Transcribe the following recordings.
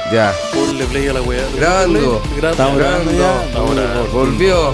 Ya. Ponle play a la weá. Grabando. Estamos grabando ya. Volvió.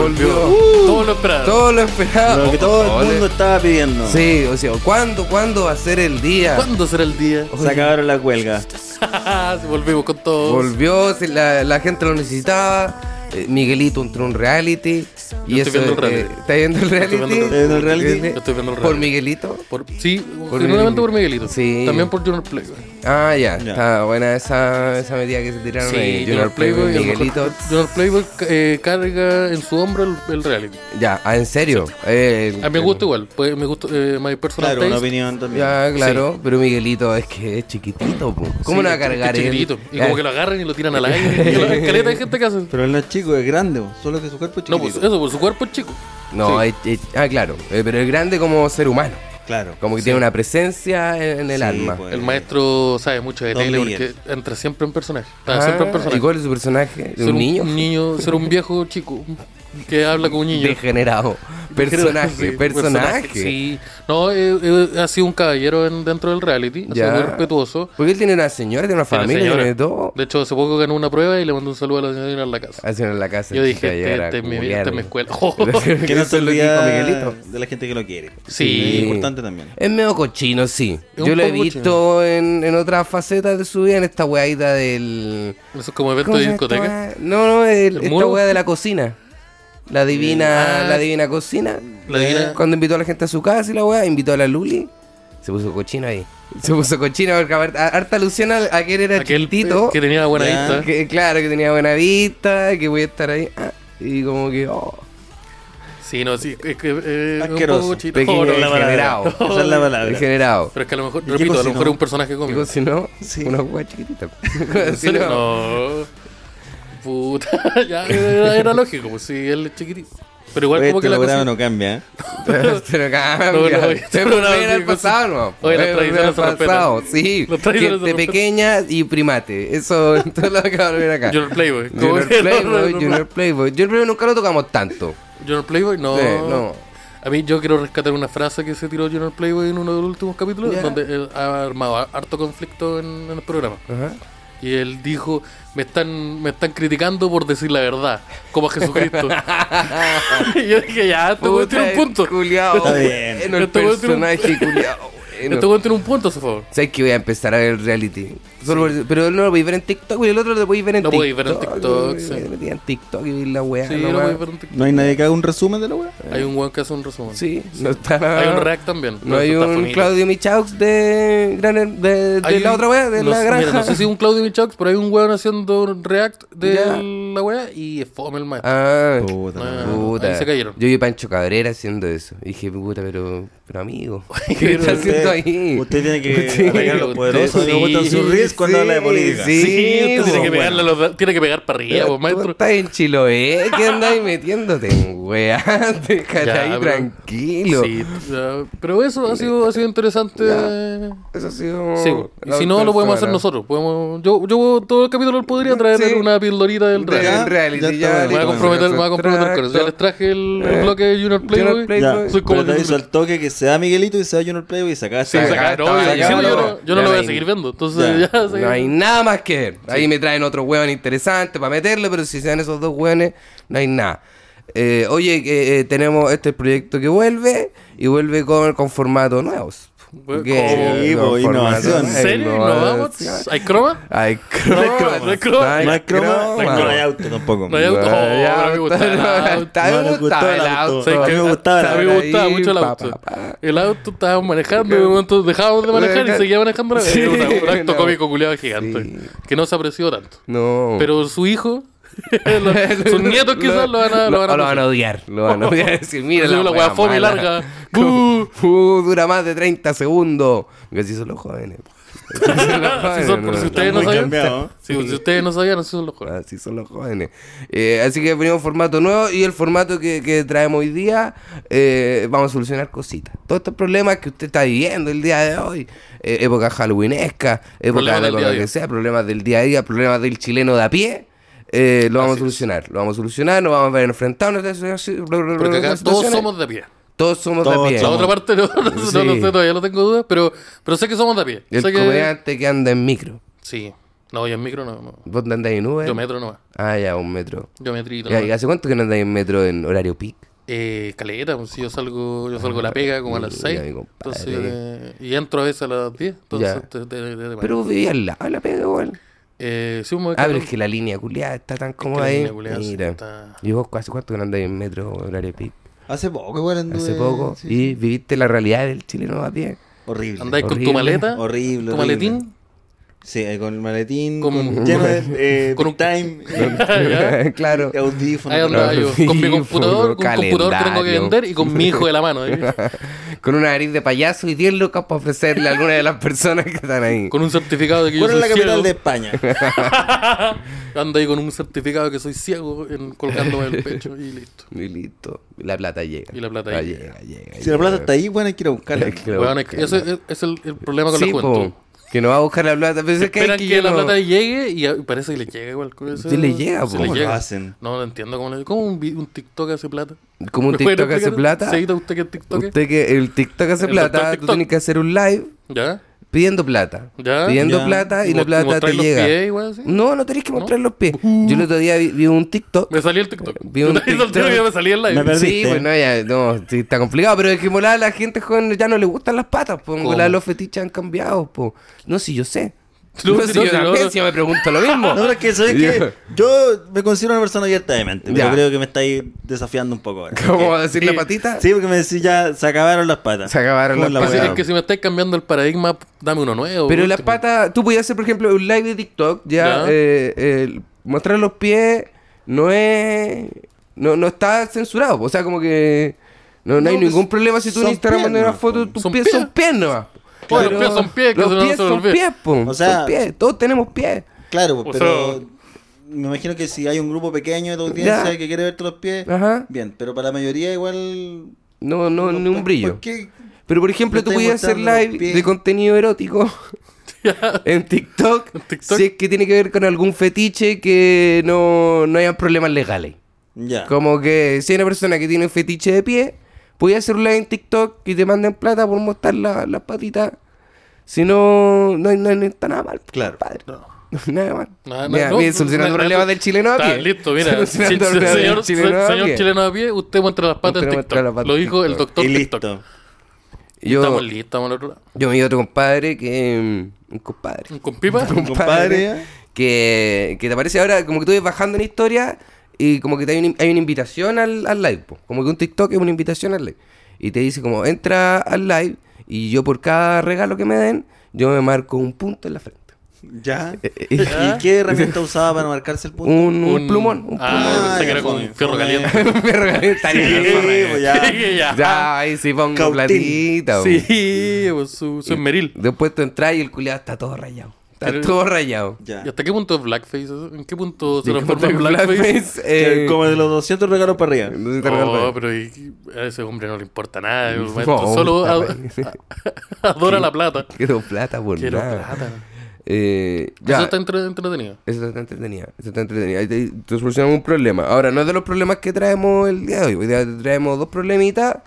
Todo lo esperado. Todo lo esperado. Lo que todo el mundo estaba pidiendo. Sí, o sea, ¿cuándo va a ser el día? ¿Cuándo será el día? Se acabaron las huelgas. Volvimos con todo. Volvió, la gente lo necesitaba. Miguelito entró en un reality. Yo estoy viendo el reality. ¿Está viendo el reality? ¿Estás viendo el reality? Yo estoy viendo el ¿Por reality. Miguelito? Sí, Por generalmente por Miguelito. Sí. También por Junior Playboy. Ah, ya. Ya. Está buena esa medida que se tiraron ahí. Junior Playboy. y a lo mejor Miguelito. Junior Playboy carga en su hombro el reality. Ya, ¿en serio? A mí me gusta igual. Pues, me gusta My Personal Claro, una Taste. opinión también. Ya, claro, pero Miguelito es que es chiquitito, po. ¿Cómo Sí, no va a cargar es él? chiquitito. Y Ya. como que lo agarran y lo tiran al aire. Y la escaleta hay gente que hace. Pero él no es chico, es grande, solo que su cuerpo es No, chiquitito. pues eso, por su cuerpo es chico. No, Sí. claro, pero es grande como ser humano. Claro. Como que Sí. tiene una presencia en el Sí, alma. pues. El maestro sabe mucho de Don tele Miguel. porque entra siempre en personaje. Está Ah, siempre en personaje. ¿y cuál es su personaje? ¿De Ser un niño? Un niño, ser un viejo chico que habla como un niño. Degenerado. Sí, Personaje. Sí. No, ha sido un caballero dentro del reality. Ha Ya. sido muy respetuoso. Porque él tiene una señora, tiene una Tiene familia, señora. tiene todo. De hecho, hace poco ganó una prueba y le mandó un saludo a la señora en la casa. Haciendo en la casa. Yo chica, dije, llegar a esta es mi culiarlo. escuela. Que no Eso se es lo que dijo olvida Miguelito. de la gente que lo quiere. Sí. Es importante también. Es medio cochino, sí. Es Yo un lo he poco visto en otras facetas de su vida, en esta weadita del... Eso es como evento ¿Cómo de se llama esta discoteca. weá? No, esta muro? weá de la cocina. La divina, Ah. la divina cocina. La divina- Cuando invitó a la gente a su casa y la weá, invitó a la Luli. Se puso cochino ahí. Se puso cochino porque harta alusión a que él era Aquel chiquitito. que tenía buena Ya. vista. Que, claro, que tenía buena vista, que voy a estar ahí. Y como que, Sí, no, sí. Es que un Asqueroso. poco chito. pequeño, No, la palabra. degenerado. Esa es la palabra. Degenerado. Pero es que a lo mejor, ¿Y qué repito, a lo cocinó? mejor es un personaje ¿Qué cómico. cocinó? Sí. Una weá chiquitita. ¿En serio? No. Puta, ya era lógico, pues sí, él es chiquitito. Pero igual Oye, como que este la programa cocina. no cambia, ¿eh? Pero cambia. No, este Se programa volver al sí, pasado, ¿no? Oye, las Volver tradiciones al se respetan. pasado, sí. Las tradiciones Gente se respetan. pequeña y primate. Eso es lo que va a volver acá. Junior Playboy. ¿Cómo Junior que no? Playboy, No. Junior Playboy. Junior Playboy nunca lo tocamos tanto. Junior Playboy, no. Sí, no. A mí yo quiero rescatar una frase que se tiró Junior Playboy en uno de los últimos capítulos, Ya. donde él ha armado harto conflicto en el programa. Ajá. Y él dijo, me están criticando por decir la verdad, como a Jesucristo. Y yo dije, ya, este weón tiene un punto. Culiao. Está bien. Bueno, el Este weón tiene un- personaje culiao. Este weón tiene un punto a su favor. ¿Sabes que voy a empezar a ver el reality? Pero no lo podéis ver en TikTok, y el otro lo podéis ver en Lo TikTok. podéis ver en TikTok, sí. Me metí en TikTok y vi la weá. Sí, nomás. lo voy a ver en TikTok. ¿No hay nadie que haga un resumen de la wea? Hay un weón que hace un resumen. Sí, no está. Hay un react también. No pero hay eso está un bonito. Claudio Michaux de Hay la un- otra weá, de no la sé, granja. mira, no sé si es un Claudio Michaux, pero hay un weón haciendo un react de Ya. la weá y es fome el maestro. Ah, Puta, Ah, no. puta. ahí se cayeron. Yo vi Pancho Cabrera haciendo eso. Y dije, puta, pero amigo. ¿Qué Pero está haciendo ahí? Usted tiene que Sí. apoyar a los poderosos Sí, y no gustan sus ríos cuando sí, habla de política. sí. Usted tiene que bueno. pegarle tiene que pegar para arriba, pues, Tú maestro. estás en Chiloé, ¿qué andáis metiéndote en weá? Déjate Ya, ahí pero- tranquilo. Sí, ya, pero eso ha sido interesante. Eso ha sido. Sí, pues. Y si no, lo podemos hacer nosotros. Yo todo el capítulo podría traer Sí. una pildorita del Del reality. reality, Ya ya. está, Me voy a comprometer con eso. Ya les traje el bloque de Junior Playboy. Ya, Soy como pero te que- aviso al toque que sea Miguelito y sea Junior Playboy y saca Sí, Acá saca, está, no, acá sí, está, yo no lo ya voy no a hay- seguir viendo. Entonces, ya, No hay nada más que ver. Ahí me traen otros hueones interesantes para meterle, pero si sean esos dos hueones, no hay nada. Oye, tenemos este proyecto que vuelve y vuelve con formatos nuevos. ¿Cómo? Sí, Con pues, formatos innovación. ¿En nuevos, serio? ¿No vamos? ¿Hay croma? Hay croma. No hay croma. No hay croma, no hay auto tampoco. No hay auto. No hay Oh, a mí me gustaba el auto. No nos gustó el auto. ¿Sabes A qué? mí me gustaba el A mí auto. me gustaba Ahí, mucho el pa, auto. pa, pa. El auto estábamos manejando, de momento dejábamos de manejar y seguía manejando. Sí, Era un acto no. cómico culiado gigante. Sí. Que no se apreció tanto. No. Pero su hijo, sus nietos quizás lo van a lo van a odiar. Lo van a odiar. Decir, mira Decir, la weá fome y mala. larga. ¡Bú! Dura más de 30 segundos. Porque así son los jóvenes. Así son, por si ustedes no Muy sabían. cambiado. Si ustedes no sabían, así son los jóvenes. Así son los jóvenes. Así que venimos formato nuevo y el formato que traemos hoy día vamos a solucionar cositas. Todos estos problemas que usted está viviendo el día de hoy, época halloweenesca, época Problemas del de día a lo día. que sea, problemas del día a día, problemas del chileno de a pie. Lo vamos a solucionar, nos vamos a ver enfrentados a esta Porque acá todos situaciones. somos de pie. Todos somos de a Todos pie. La otra parte no lo Sí. sé, todavía no tengo dudas, pero sé que somos de pie. El Sé que... comediante que anda en micro. Sí. No, yo en micro no. ¿Vos no andáis en Uber? Yo metro nomás. Ah, ya, un metro. Yo metrito Ya, ¿y nomás. hace cuánto que no andáis en metro en horario peak? Caleta, pues si yo salgo de la pega como a las 6. Mira, mi compadre. Entonces, y entro a veces a las 10. Entonces, Ya. Pero vivía al lado de la pega igual. sí, un Ah, pero es que la línea culiada está tan cómoda la ahí. línea culiada Mira. está- ¿Y vos hace cuánto que no andáis en metro horario peak? Hace poco igual anduve. Hace poco. Sí, ¿Y viviste la realidad del chileno a pie? Horrible. ¿Andáis con tu Horrible. maleta? Horrible. ¿Tu horrible. maletín? Sí, con el maletín, Con- lleno de con un- time, Ya. Claro. audífonos. Ahí andaba yo, con mi Audífono, computador, con un computador que tengo que calendario. vender y con mi hijo de la mano. Con una nariz de payaso y 10 lucas para ofrecerle a alguna de las personas que están ahí. Con un certificado de que yo ¿Cuál es soy la capital ciego. de España? Ando ahí con un certificado de que soy ciego colgándome el pecho y listo. Y listo. La plata llega. Y la plata Ah, llega. Si la plata está ahí, bueno, hay que ir a buscarla. Hay que ir a Weón, buscarla. ese es el problema con Sí, la juventud. po, que no va a buscar la plata. Pero es que Esperan hay que, que la no- plata llegue y parece que le llega igual. Sí le llega, po. Se le ¿Cómo lo llega. hacen? No entiendo cómo le ¿Cómo un TikTok hace plata? Como un ¿Me puede TikTok hace explicar? plata. ¿Seguida usted que es TikTok? Usted que el TikTok hace El plata, doctor tú TikTok. tienes que hacer un live ¿Ya? pidiendo plata. ¿Ya? Pidiendo Ya. plata y la ¿Y plata te mostráis los llega. pies igual así? No, no tenés que ¿No? mostrar los pies. Yo el otro día vi un TikTok. Me salí el TikTok. Vi un Yo te hice el tiro TikTok. que me salí el live. Me perdiste. Sí, pues no, ya, no, sí, está complicado, pero es que molar a la gente joven ya no le gustan las patas, pues ¿Cómo? molar los fetiches han cambiado, pues. No, si yo sé. No, No, si si no, yo si no, también, no. si yo me pregunto lo mismo. No, pero es que, ¿sabes qué? Yo me considero una persona abierta de mente, pero Ya. creo que me estáis desafiando un poco ahora. ¿Cómo Porque- decir la patita? Sí, porque me decís ya, se acabaron las patas. Se acabaron ¿Cómo las es la patas. weá? Es que si me estáis cambiando el paradigma, dame uno nuevo. Pero por las último. patas, tú podías hacer, por ejemplo, un live de TikTok, ya, Ya. mostrar los pies no es, no está censurado, o sea, como que no hay No, pues, ningún problema si tú en son Instagram mandas una piernas, foto, po. tus Son pies pies. son pies nomás. Oye, los Pero pies son pies, que los se no pies se me son olvide. pies, po, O sea- son pies, todos tenemos pies. Claro, O pero sea- me imagino que si hay un grupo pequeño de tu audiencia Ya. que quiere verte los pies, Ajá. bien, pero para la mayoría igual... No, ni un brillo. ¿Por qué? Pero por ejemplo, Me tú estáis podías hacer mostrando los live pies. de contenido erótico en TikTok, En TikTok. si es que tiene que ver con algún fetiche que no hayan problemas legales. Ya. Como que si hay una persona que tiene un fetiche de pie, podías hacer un live en TikTok y te manden plata por mostrar las patitas. Si no, no está nada mal. Claro. Padre. No. Nada mal. Nada, Mira, no, mira, solucionando no, problemas no, del chileno a está pie. listo, mira. Solucionando problemas del Señor chileno a pie. chileno a pie, usted muestra las patas Usted en muestra las TikTok. patas Lo en dijo el TikTok. doctor Y TikTok. listo. Yo, Estamos listos, estamos al otro lado. yo me di otro compadre que... Un compadre. ¿Con pipa? Compadre. que te aparece ahora como que tú ves bajando en historia y como que hay una invitación al live, po. Como que un TikTok es una invitación al live. Y te dice como, entra al live y yo por cada regalo que me den, yo me marco un punto en la frente. Ya. Y- ¿Y qué herramienta usaba para marcarse el punto? un plumón. Un Ah, pensé que ya, era con fome, fierro fome. caliente. plumón. Me regalaría Sí, pues ya. ya. Ya, ahí sí pongo Cautín. platita. po. Sí, pues su esmeril. Después tú entras y el culiado está todo rayado. Está Pero- todo rayado. Ya. ¿Y hasta qué punto es blackface eso? ¿En qué punto se ¿Y cómo transforma en te- blackface? blackface? Como de los 200 regalos para arriba. No sé si te regalas. Oh, pero a ese hombre no le importa nada. El No, maestro solo puta, adora la plata. Quiero plata por Quiero nada. plata. Ya. Eso está entretenido. Eso está entretenida. Eso está entretenida. Ahí te solucionamos un problema. Ahora, no es de los problemas que traemos el día de hoy. Hoy día traemos dos problemitas.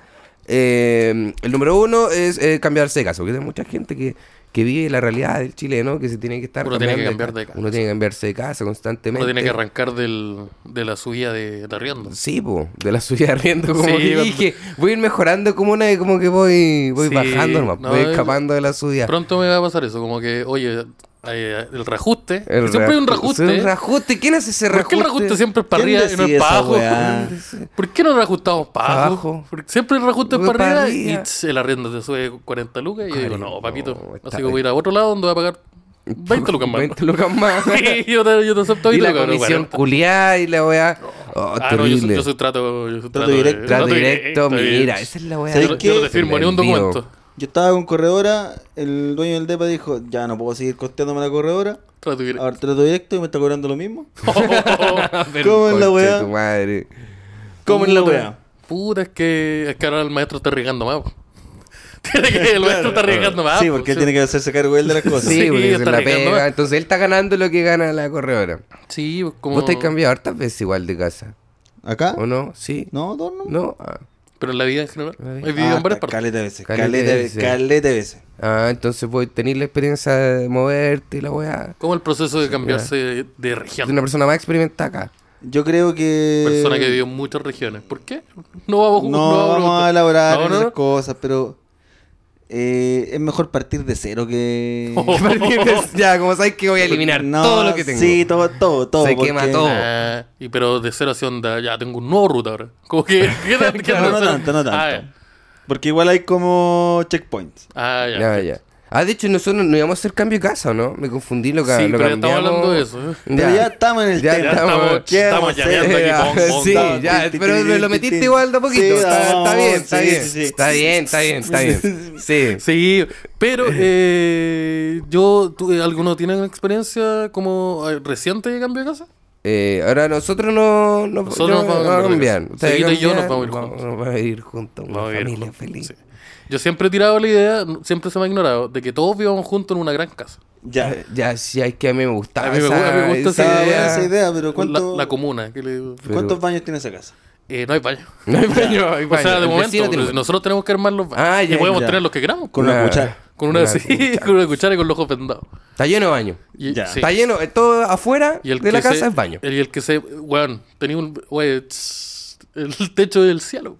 El número uno es cambiarse de casa. Porque hay mucha gente que vive la realidad del chileno, que se tiene que estar Uno tiene que cambiando cambiar de casa. Uno tiene que cambiarse de casa constantemente. Uno tiene que arrancar de la subida de arriendo. Sí, po, de la subida arriendo, como Sí, que cuando- dije, voy a ir mejorando como como que voy Sí, bajando nomás, no, voy escapando de la subida. Pronto me va a pasar eso, como que, oye, el reajuste. El Siempre hay un reajuste. reajuste. Un reajuste. ¿Quién hace ese ¿Por reajuste? qué el reajuste siempre es para ¿Quién arriba y no decide es para esa abajo? weá? ¿Por qué no reajustamos para Pa' abajo? abajo. Porque siempre el reajuste es Porque para para arriba y arriba. el arriendo te sube 40 lucas. Y yo digo, no, papito. No, está Así que voy a ir a otro lado donde voy a pagar 20 lucas más. 20 lucas más. Sí, yo te acepto Y 20 la lucas, no, comisión 40. culiada y la weá. Oh, Ah, no, terrible. yo soy trato directo. Trato directo, mira, bien. esa es la weá. ¿Sabes Yo qué? no te firmo ni un El envío. documento. Yo estaba con corredora, el dueño del depa dijo, ya no puedo seguir costeándome la corredora, Trato directo. ahora trato directo y me está cobrando lo mismo. Pero ¿Cómo es la conche weá? tu madre. ¿Cómo es la Puta, weá? Puta, es que ahora el maestro está arriesgando más. po. Tiene que el maestro está arriesgando más. Sí, po, porque él tiene que hacerse cargo él de las cosas. Sí, Sí, porque se está la arriesgando pega. más. Entonces él está ganando lo que gana la corredora. Sí, pues, como... ¿Vos te has cambiado hartas veces igual de casa? ¿Acá? ¿O no? Sí. No, dos no. ¿No? Ah. Pero en la vida en general. La vida. He vivido en varias partes. Caleta de veces. Caleta de veces. Caleta de veces. Ah, entonces voy a tener la experiencia de moverte y la weá. ¿Cómo el proceso de cambiarse de Soy región? una persona más experimentada acá. Yo creo que... Persona que vivió en muchas regiones. ¿Por qué? No No vamos a elaborar No, en no, esas no. cosas, pero... es mejor partir de cero que... Ya, como sabes que voy a eliminar No, todo lo que tengo. Sí, todo. Se porque- quema todo. Pero de cero hacia onda, ya tengo un nuevo ruta ahora. Como que... ¿qué tan- qué No, tan no cero? tanto, no tanto. Ah, ya. Porque igual hay como checkpoints. Ah, ya. Ya, ya. Ah, de hecho, nosotros no íbamos a hacer cambio de casa, ¿no? Me confundí, lo Sí, pero ya estamos cambiamos. hablando de eso. Pero ya estamos en el Ya tema. estamos- ¿Qué estamos vamos a hacer? llameando aquí, Ya, pong, pong, sí, pong, ya, tin, pero tin, me lo tin, metiste tin. igual de a poquito. Sí, Está vamos, bien, está sí, bien. sí, sí. Está bien, está bien, está bien. Sí. Sí, pero ¿alguno tiene experiencia como reciente de cambio de casa? Ahora nosotros no Nosotros yo- nos vamos a cambiar. Ustedes Seguido y yo nos cambian, vamos a ir juntos. Vamos a ir juntos, una Vamos a ir familia juntos, feliz. sí. Yo siempre he tirado la idea, siempre se me ha ignorado, de que todos vivamos juntos en una gran casa. Ya. Ya, sí, es que a mí me gustaba A mí me gusta Está buena idea. esa idea, pero ¿cuánto- La comuna. Que le digo. Pero- ¿cuántos baños tiene esa casa? No hay baño. No hay baño, hay O sea, baño. de El momento, vecino tiene pero nosotros tenemos que armar los baños. Ah, ya, y podemos ya. tener los que queramos. Con una cuchara. Con una, Una sí, cuchara. con una cuchara y con los ojos vendados. Está lleno de baño. Y, Ya. sí. Está lleno, todo afuera Y el de la que casa se- es baño. Y el que se... Weón, tenía un... Wey, el techo del cielo.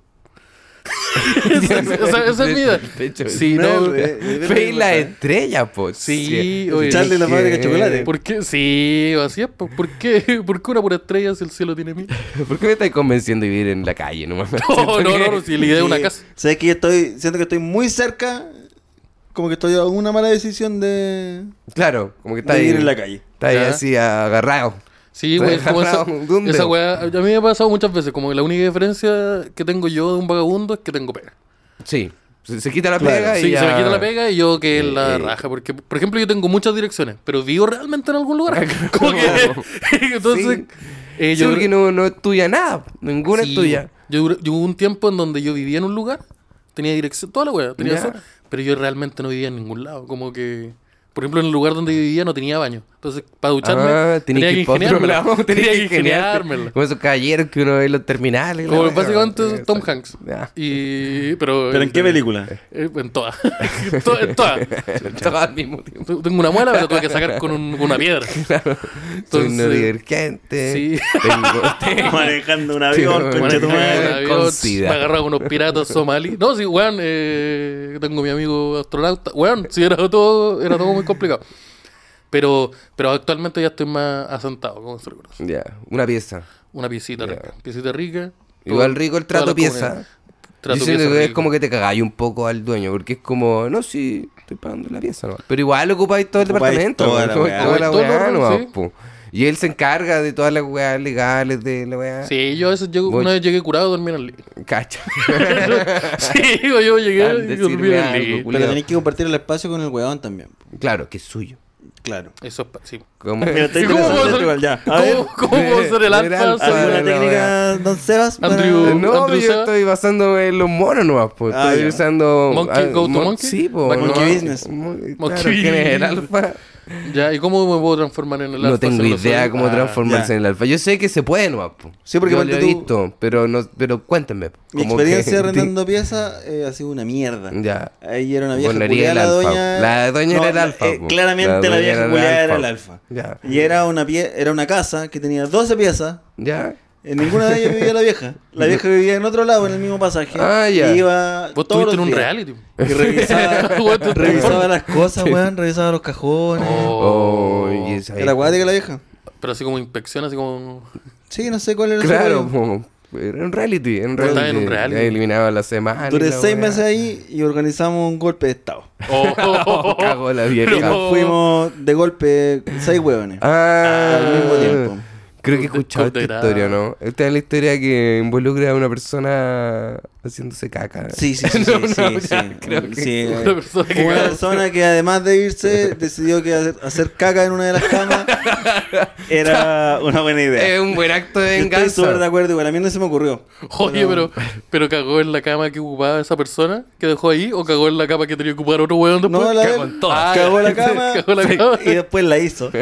esa es mi idea. Sí, no... Fe y la estrella, pues. Sí, oye. Charlie la fábrica de chocolate. ¿Por qué? Sí, así es. ¿Por qué? ¿Por qué una pura estrella si el cielo tiene mil? ¿Por qué me estáis convenciendo de vivir en la calle? No, No, si la idea es una casa. Sabes que siento que estoy muy cerca, como que estoy en una mala decisión de Claro, como que está vivir ahí, en la calle. está ahí Ya. así agarrado. Sí, güey, como esa, ¿Dónde? esa weá, a mí me ha pasado muchas veces, como que la única diferencia que tengo yo de un vagabundo es que tengo pega. Sí, se quita la Claro. pega y Sí, ya... se me quita la pega y yo que es la raja, porque, por ejemplo, yo tengo muchas direcciones, pero vivo realmente en algún lugar. Como que, entonces, Sí, yo porque no es tuya nada, ninguna sí, es tuya. Yo hubo un tiempo en donde yo vivía en un lugar, tenía dirección, toda la weá, tenía Ya. eso, pero yo realmente no vivía en ningún lado, como que... Por ejemplo, en el lugar donde yo vivía no tenía baño. Entonces, para ducharme, tenía que ir pa' otro ingeniármela. lado, Tenía que ingeniarte. ingeniármela. Como esos caballeros que uno ve en los terminales. Como la básicamente wea. Tom Hanks. Ya. ¿Pero en qué película? En todas. En todas. Todo al mismo tiempo. Tengo una muela, pero tuve que sacar con una piedra. Soy Entonces, neurodivergente. sí. Tengo... Manejando un avión, Sí, concha tu Bueno, madre. un avión, con sida. me agarraba con unos piratas somalíes. No, sí, weón, tengo mi amigo astronauta. Weón, sí, era todo muy complicado. Pero actualmente ya estoy más asentado, como se reconoce. Ya, una pieza. Una piecita Ya. rica. Piecita rica. Igual rico el trato toda la pieza. comunidad. Trato Yo siento pieza que es rico. como que te cagáis un poco al dueño, porque es como, no, sí, estoy pagando la pieza, ¿no? Pero igual ocupáis todo el Ocupáis departamento, toda ¿no? la Ocupáis weá. toda la Todo el weá, orden, ¿no? sí. Po. Y él se encarga de todas las weas legales de la weá. Sí, yo a veces Voy- una vez llegué curado a dormir en el living. Cacha. Sí, yo llegué Al y dormí decirme en el algo, living. culiao. Pero tenéis que compartir el espacio con el weón también. Claro, que es suyo. Claro. Eso es sí. Como... Mira, está ¿Y cómo interesante puedo ser- igual, ya. A ver, ¿Cómo puedo ser el Ver alfa? alfa. Soy ¿alguna la técnica, don Sebas? para- Andrew- No, Andrew yo Seba. estoy basándome en los monos nomás, pues. Ah, Estoy ya. usando... Monkey, go to monkey? Sí, pues. Back Monkey business. Claro, Monkey ¿quién es el business. alfa? Ya, ¿y cómo me puedo transformar en el alfa? No tengo si lo idea soy? cómo transformarse ya. en el alfa. Yo sé que se puede nomás, po. Sí, porque yo ponte lo he tú- visto, pero cuéntenme. Mi como experiencia que- arrendando pieza ha sido una mierda. Ya. Ahí era una vieja Pondría culiada, el la alfa. doña... La doña era el alfa, po. claramente la doña vieja el culiada era el alfa. Ya. Y era una casa que tenía 12 piezas. Ya. En ninguna de ellas vivía la vieja. La vieja vivía en otro lado, en el mismo pasaje. Ah, ya. Y iba Vos todos estuviste en los un días. reality. Y revisaba, revisaba las cosas, weón. Revisaba los cajones. Oh, y esa- Era acuática la vieja. Pero así como inspección, así como... Sí, no sé cuál era el Claro, rollo. po. Era un reality. Era un Estaba reality. en un reality. Ya eliminaba la semana. Duré y la 6 weá. meses ahí y organizamos un golpe de estado. Cagó la vieja. Y nos fuimos de golpe 6 hueones. Ah, Al mismo tiempo. Creo que he escuchado esta Condenado. historia, ¿no? Esta es la historia que involucra a una persona haciéndose caca. Sí, sí, sí. No, sí, no, sí, ya, sí. creo que- Sí, Una persona que una cagó. persona que además de irse decidió que hacer caca en una de las camas era una buena idea. Es un buen acto de Yo estoy súper de venganza. acuerdo, igual a mí no se me ocurrió. Oye, pero cagó en la cama que ocupaba esa persona que dejó ahí o cagó en la cama que tenía que ocupar otro weón después. No, la cagó de- en todo. cagó la cama, Cagó la cama. y después la hizo.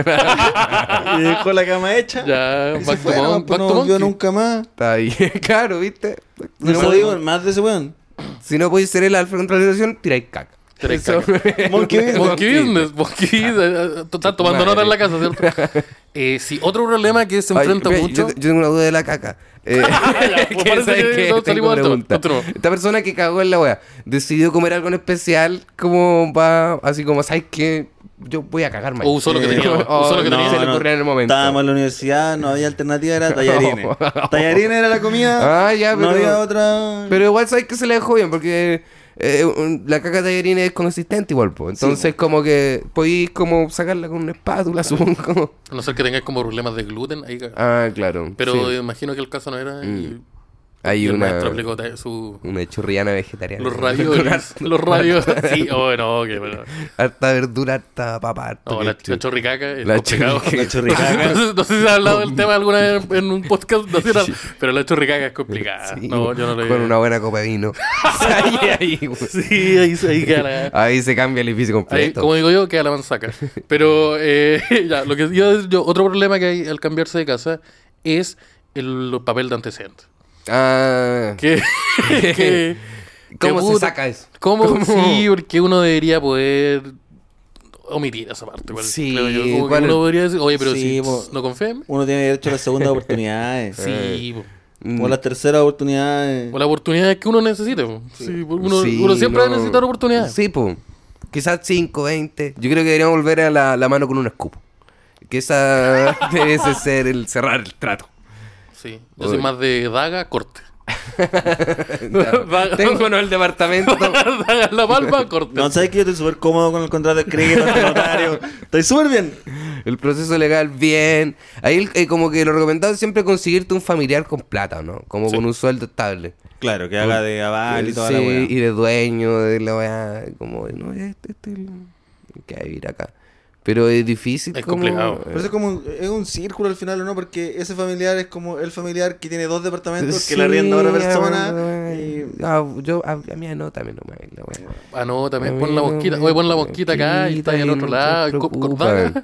Y dejó la cama hecha. Ya, Y se back to fue, nomás, monkey. pues, no volvió nunca más. Está ahí. Claro, ¿viste? No no se podéis- digo más de ese weón. Si no podéis ser el alfa contra la situación, tiráis caca. Tiráis Eso- Monkey business. Monkey business. Monkey business. Están tomando nota en la casa, ¿cierto? Sí, otro problema que se Ay, enfrenta ve, mucho. Yo tengo una duda de la caca. Pues que parece ¿sabes que qué? no Tengo salimos del tema. pregunta. Continuamos. Esta persona que cagó en la wea, decidió comer algo en especial, como va, así como, ¿sabes qué? Yo voy a cagar mañana. O usó lo que tenía. Oh, Usó lo que no, tenía. se le ocurrió en el momento. Estábamos en la universidad, no había alternativa, era tallarines. Tallarines era la comida. Ah, ya, No pero- había otra. Pero igual sabes que se le dejó bien, porque la caca de tallarines es consistente igual, pues. Entonces como que podéis como sacarla con una espátula, supongo. A no ser que tengáis como problemas de gluten. Ahí caga. Ah, claro. Pero sí. imagino que el caso no era. Y Hay el una, maestro aplicó su. una chorrillana vegetariana. Los raviolis. Los raviolis. Sí, oh, no, que bueno. Harta verdura, harta papa, harto No, la ketchup. chorricaca es La complicado. chorricaca. La chorricaca. No sé si se ha hablado del tema alguna vez en un podcast nacional, pero la chorricaca es complicada. Sí, No, yo no le. con una buena copa de vino. ahí, güey. Sí, ahí queda la. Ahí se cambia el edificio Ahí, completo. como digo yo, queda la manzaca. Pero ya, lo que yo otro problema que hay al cambiarse de casa es el papel de antecedentes. Ah, Que, que- ¿cómo que se puta- saca eso? ¿Cómo? Sí, porque uno debería poder omitir esa parte. igual, Sí, creo yo. Como que igual- uno podría decir, oye, pero Sí, si po. no confía en mí. Uno tiene derecho a las segundas oportunidades. Sí, po. O las terceras oportunidades. O la oportunidad que uno necesite. Po. Sí, uno, Sí, uno siempre va a no. necesitar oportunidades. Sí, pues. Quizás 5, 20. Yo creo que deberíamos volver a la mano con un escupo. Que esa debe ser el cerrar el trato. Sí. Yo soy Uy. más de daga, corte. Tengo en el departamento. Daga en la palma, corte. No, ¿sabes que yo estoy súper cómodo con el contrato de crédito, con el notario? Estoy súper bien. El proceso legal bien. Ahí como que lo recomendado es siempre conseguirte un familiar con plata, ¿no? Como Sí. con un sueldo estable. Claro, que haga de aval y toda Sí, la weá. y de dueño de la weá. Como, no, este que hay que vivir acá. Pero es difícil. Es como- complicado. Pero eso es como es un círculo al final, ¿o no? Porque ese familiar es como el familiar que tiene 2 departamentos, que Sí, le arrienda a otra bueno, persona. a mí anótame nomás la weá. Ah, no, también pon la mosquita. Oye, pon la mosquita acá y está ahí al otro no lado. se y preocupen.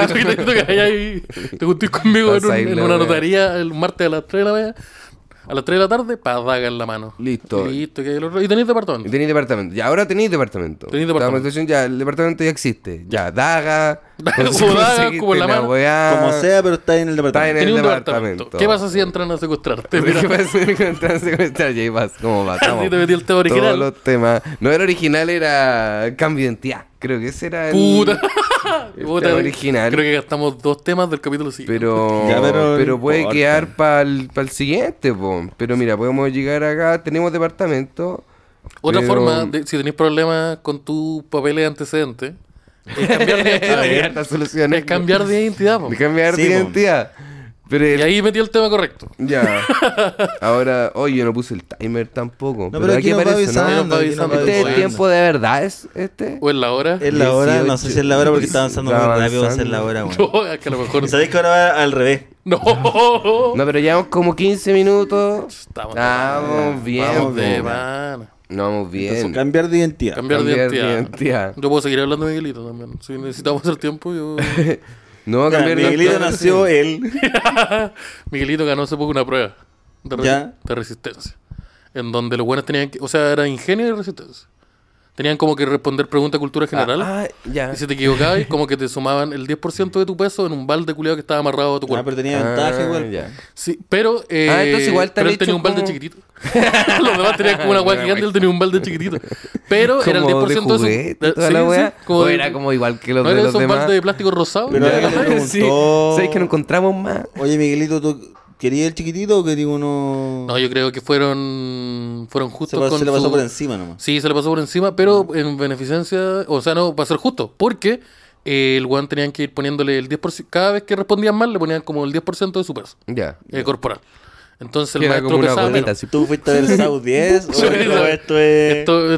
Te junté conmigo Pasa ahí en la una wea. notaría el martes a las 3 de la mañana. A las 3 de la tarde, para daga en la mano. Listo. Listo, que hay el otro. Y tenéis departamento. Y tenéis departamento. Ya, ahora tenéis departamento. Tenéis departamento. La administración ya, el departamento ya existe. Ya, daga. Daga, como daga, conseguiste como en la mano. weá. Como sea, pero está ahí en el Está en departamento. el Tenía un departamento. departamento. ¿Qué pasa si entran a secuestrarte? ¿Qué Mira, pasa si me encuentran a secuestrar? Y ahí vas, ¿cómo va? así te metí el tema original. Todos los temas. No, el original era cambio de identidad. Creo que ese era el... Puta. el Puta, tema original. Creo que gastamos 2 temas del capítulo siguiente. Pero, Ya, pero pero no puede importa. quedar para el siguiente, po. Pero mira, podemos llegar acá, tenemos departamento. Otra pero- forma, si tenéis problemas con tus papeles antecedentes, es cambiar de Hay identidad. hartas soluciones. Es cambiar de identidad. po. De cambiar Sí, de po. identidad. Pero Y ahí metí el tema correcto. ya. Ahora, oye, yo no puse el timer tampoco. No, pero aquí nos va aparece, ¿no? avisando. Aquí aquí nos nos va va ¿Este es el avisando. tiempo de verdad? ¿Es este? O en la hora. Es la hora, no 18. sé si es la hora porque está avanzando muy Está rápido, va a ser la avanzando. hora, weón. No, es que a lo mejor. ¿Y sabéis que ahora va al revés? No. No, pero llevamos como 15 minutos. Estamos Vamos bien. Vamos de po. pana. No, vamos bien. Cambiar de identidad. Cambiar de Cambiar de identidad. identidad. Yo puedo seguir hablando de Miguelito también. Si necesitamos hacer tiempo, yo. No, Ya, cambiar de Miguelito identidad. nació él. Miguelito ganó hace poco una prueba Ya. de resistencia. En donde los buenos tenían que. O sea, era ingenio y resistencia. Tenían como que responder preguntas de cultura general. Ya. Y si te equivocabas, como que te sumaban el 10% de tu peso en un balde culiado que estaba amarrado a tu Ah, cuerpo. pero tenía ventaja igual. Ya. Sí, pero. Entonces igual te pero han él tenía hecho un balde como- chiquitito. Los demás tenían como una hueá gigante y él tenía un balde chiquitito. Pero era el Como 10% de de su. juguete y toda sí, la sí, wea. como O de- era como igual que los ¿No de era los esos demás. baldes de plástico rosado? Pero Ya. alguien le preguntó. Sí. ¿Sabes que no encontramos más? Oye, Miguelito, ¿tú querías el chiquitito o querías uno...? No, yo creo que fueron se, justos con se le pasó su- por encima nomás. Sí, se le pasó por encima, pero en beneficencia, o sea, no, para ser justo, porque el weón tenían que ir poniéndole el 10%, cada vez que respondían mal le ponían como el 10% de su peso Ya. corporal. Entonces el Que era maestro como una pesaba bolita menos. así. ¿Tú fuiste a ver South 10 o Sí, esto es...?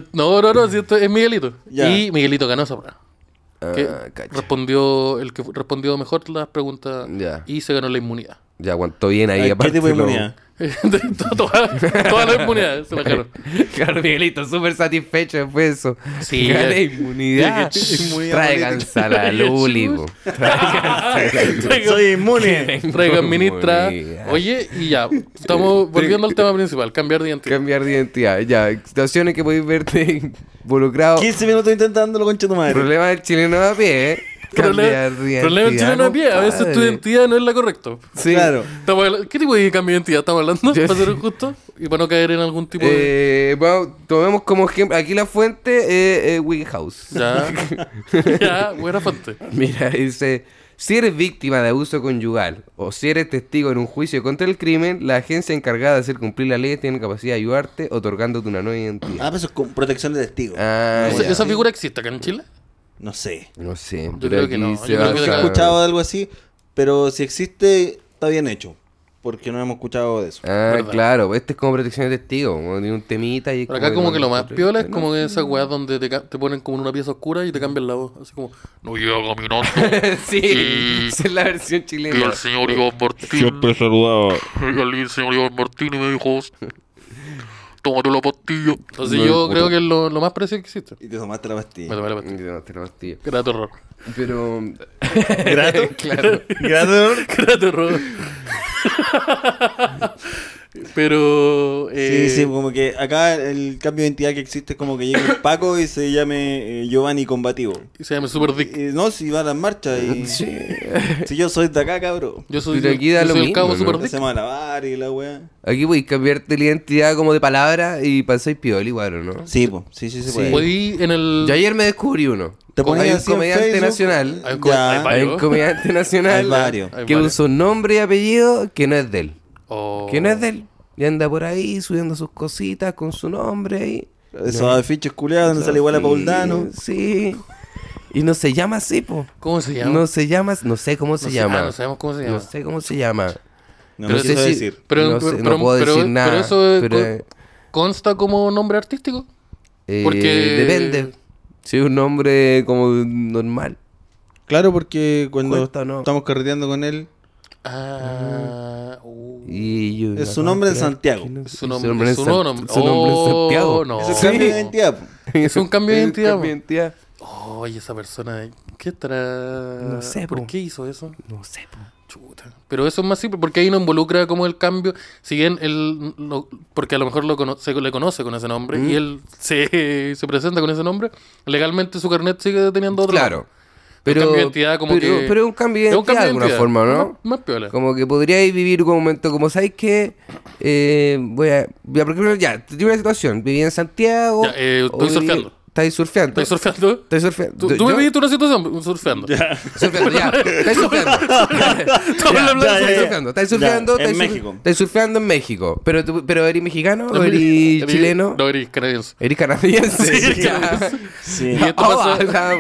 No, si esto es Miguelito. Ya. Y Miguelito ganó esa prueba. Que Cacha. respondió, el que respondió mejor las preguntas Ya. y se ganó la inmunidad. Ya aguantó bien ahí. Ay, ¿qué aparte tipo de lo- inmunidad? Todas las inmunidades se bajaron. Claro, Miguelito, súper satisfecho después de eso. Sí, Gané ya. inmunidad. Inmunidad Tráiganse a la Luli, po. Soy inmune. Traigan ministra. Inmunidad. Oye, y ya, estamos volviendo al tema principal, cambiar de identidad. Cambiar de identidad. Ya, situaciones que podéis verte involucrado. 15 minutos intentándolo, concha tu madre. Problema del chileno a pie, ¿eh? Cambiar de Problema del identidad, chileno a pie. A veces tu compadre. identidad no es la correcta. Sí. Claro. ¿Qué tipo de cambio de identidad estamos hablando? Yo- Para ser justo y para no caer en algún tipo de. Bueno, tomemos como ejemplo. Aquí la fuente es WikiHouse. Ya. Ya, buena fuente. Mira, dice: si eres víctima de abuso conyugal o si eres testigo en un juicio contra el crimen, la agencia encargada de hacer cumplir la ley tiene capacidad de ayudarte otorgándote una nueva identidad. Ah, pero eso es con protección de testigo. Ah, ya. ¿Esa figura existe acá en Chile? No sé. No sé. Yo pero creo que aquí no, se yo creo que Nunca he acá- escuchado de algo así, pero si existe, está bien hecho. Porque no hemos escuchado de eso. Ah, ¿Verdad? claro. Este es como protección de testigo. Como tiene un temita y. Pero acá como que lo más piola es como que esas weas donde te ponen como en una pieza oscura y te cambian la voz. Así como, no llega caminando. Sí, Y- esa es la versión Y chilena. el señor Iván Martín. Siempre saludaba. Y el señor Iván Martín me dijo, tómate la pastilla. Entonces No, yo puta. creo que es lo más parecido que existe. Y te tomaste la Me pastilla. tomé la pastilla. No, te lo mastillo. Grato horror. Pero. ¿Grato? Claro. ¿Grato? Grato horror. Pero... Sí, sí, como que acá el cambio de identidad que existe es como que llegue un Paco y se llame Giovanni Combativo. Y se llama Super Dick. No, si va a las marchas y... Sí. Si yo soy de acá, cabrón. Yo soy, Pero aquí da yo lo soy el mismo, cabo ¿no? Super Dick. Hacemos a lavar y la wea. Aquí podéis cambiarte la identidad como de palabra y pasáis piola igual, ¿o no? Sí, pues, sí, se Sí. puede. Podí en el... Yo ayer me descubrí uno. Te ponías Hay un así en comediante Facebook. nacional. Hay Ya. hay Hay varios. un comediante nacional Hay varios. Hay que varios. usa un nombre y apellido que no es de él. Oh. Que no es de él. Y anda por ahí subiendo sus cositas con su nombre ahí. Esos afiches culiados donde sale igual a Paul Dano. Sí. Y no se llama así, po. ¿Cómo se llama? No se llama, no sé cómo se No sé- llama. no sabemos cómo se llama. No sé cómo se llama. No Pero me sé quiso si- decir. Pero, No sé, pero- no puedo pero- decir nada, Pero eso pero- consta como nombre artístico. Porque- Depende. Si es un nombre como normal. Claro, porque cuando Cuesta o no. estamos carreteando con él, Y yo- Es su nombre en creo Santiago. que no- Su nombre, en su San- nombre. su nombre en Oh, Santiago. no. es el Sí. cambio de identidad. po. Es un cambio de Es un identidad. cambio de po. identidad. Oye, esa persona, ¿qué estará? No sé, ¿Por po. qué hizo eso? No sé, po. Chuta. Pero eso es más simple porque ahí no involucra como el cambio. Si bien él, porque a lo mejor se le conoce con ese nombre y él se presenta con ese nombre, legalmente su carnet sigue teniendo otro Claro. nombre. Pero, cambio de identidad como pero, que- pero es un cambio de Es un identidad cambio de alguna identidad. forma, ¿no? Más piola. Como que podríais vivir un momento como, ¿sabes qué? Por ejemplo, ya, te digo una situación. Viví en Santiago. Ya, estoy surfeando. ¿Estáis surfeando? ¿Estás surfeando? ¿Estáis surfeando? Tú me Yo- viste una situación surfeando. Surfeando, ya. Estáis surfeando. Estáis surfeando. Estáis surfeando. Ya, en estáis México. Estáis surfeando en México. ¿Pero eres mexicano o eres Eres- chileno? No, eres canadiense. ¿Eres canadiense? Sí, Ya. Sí. Y esto pasa-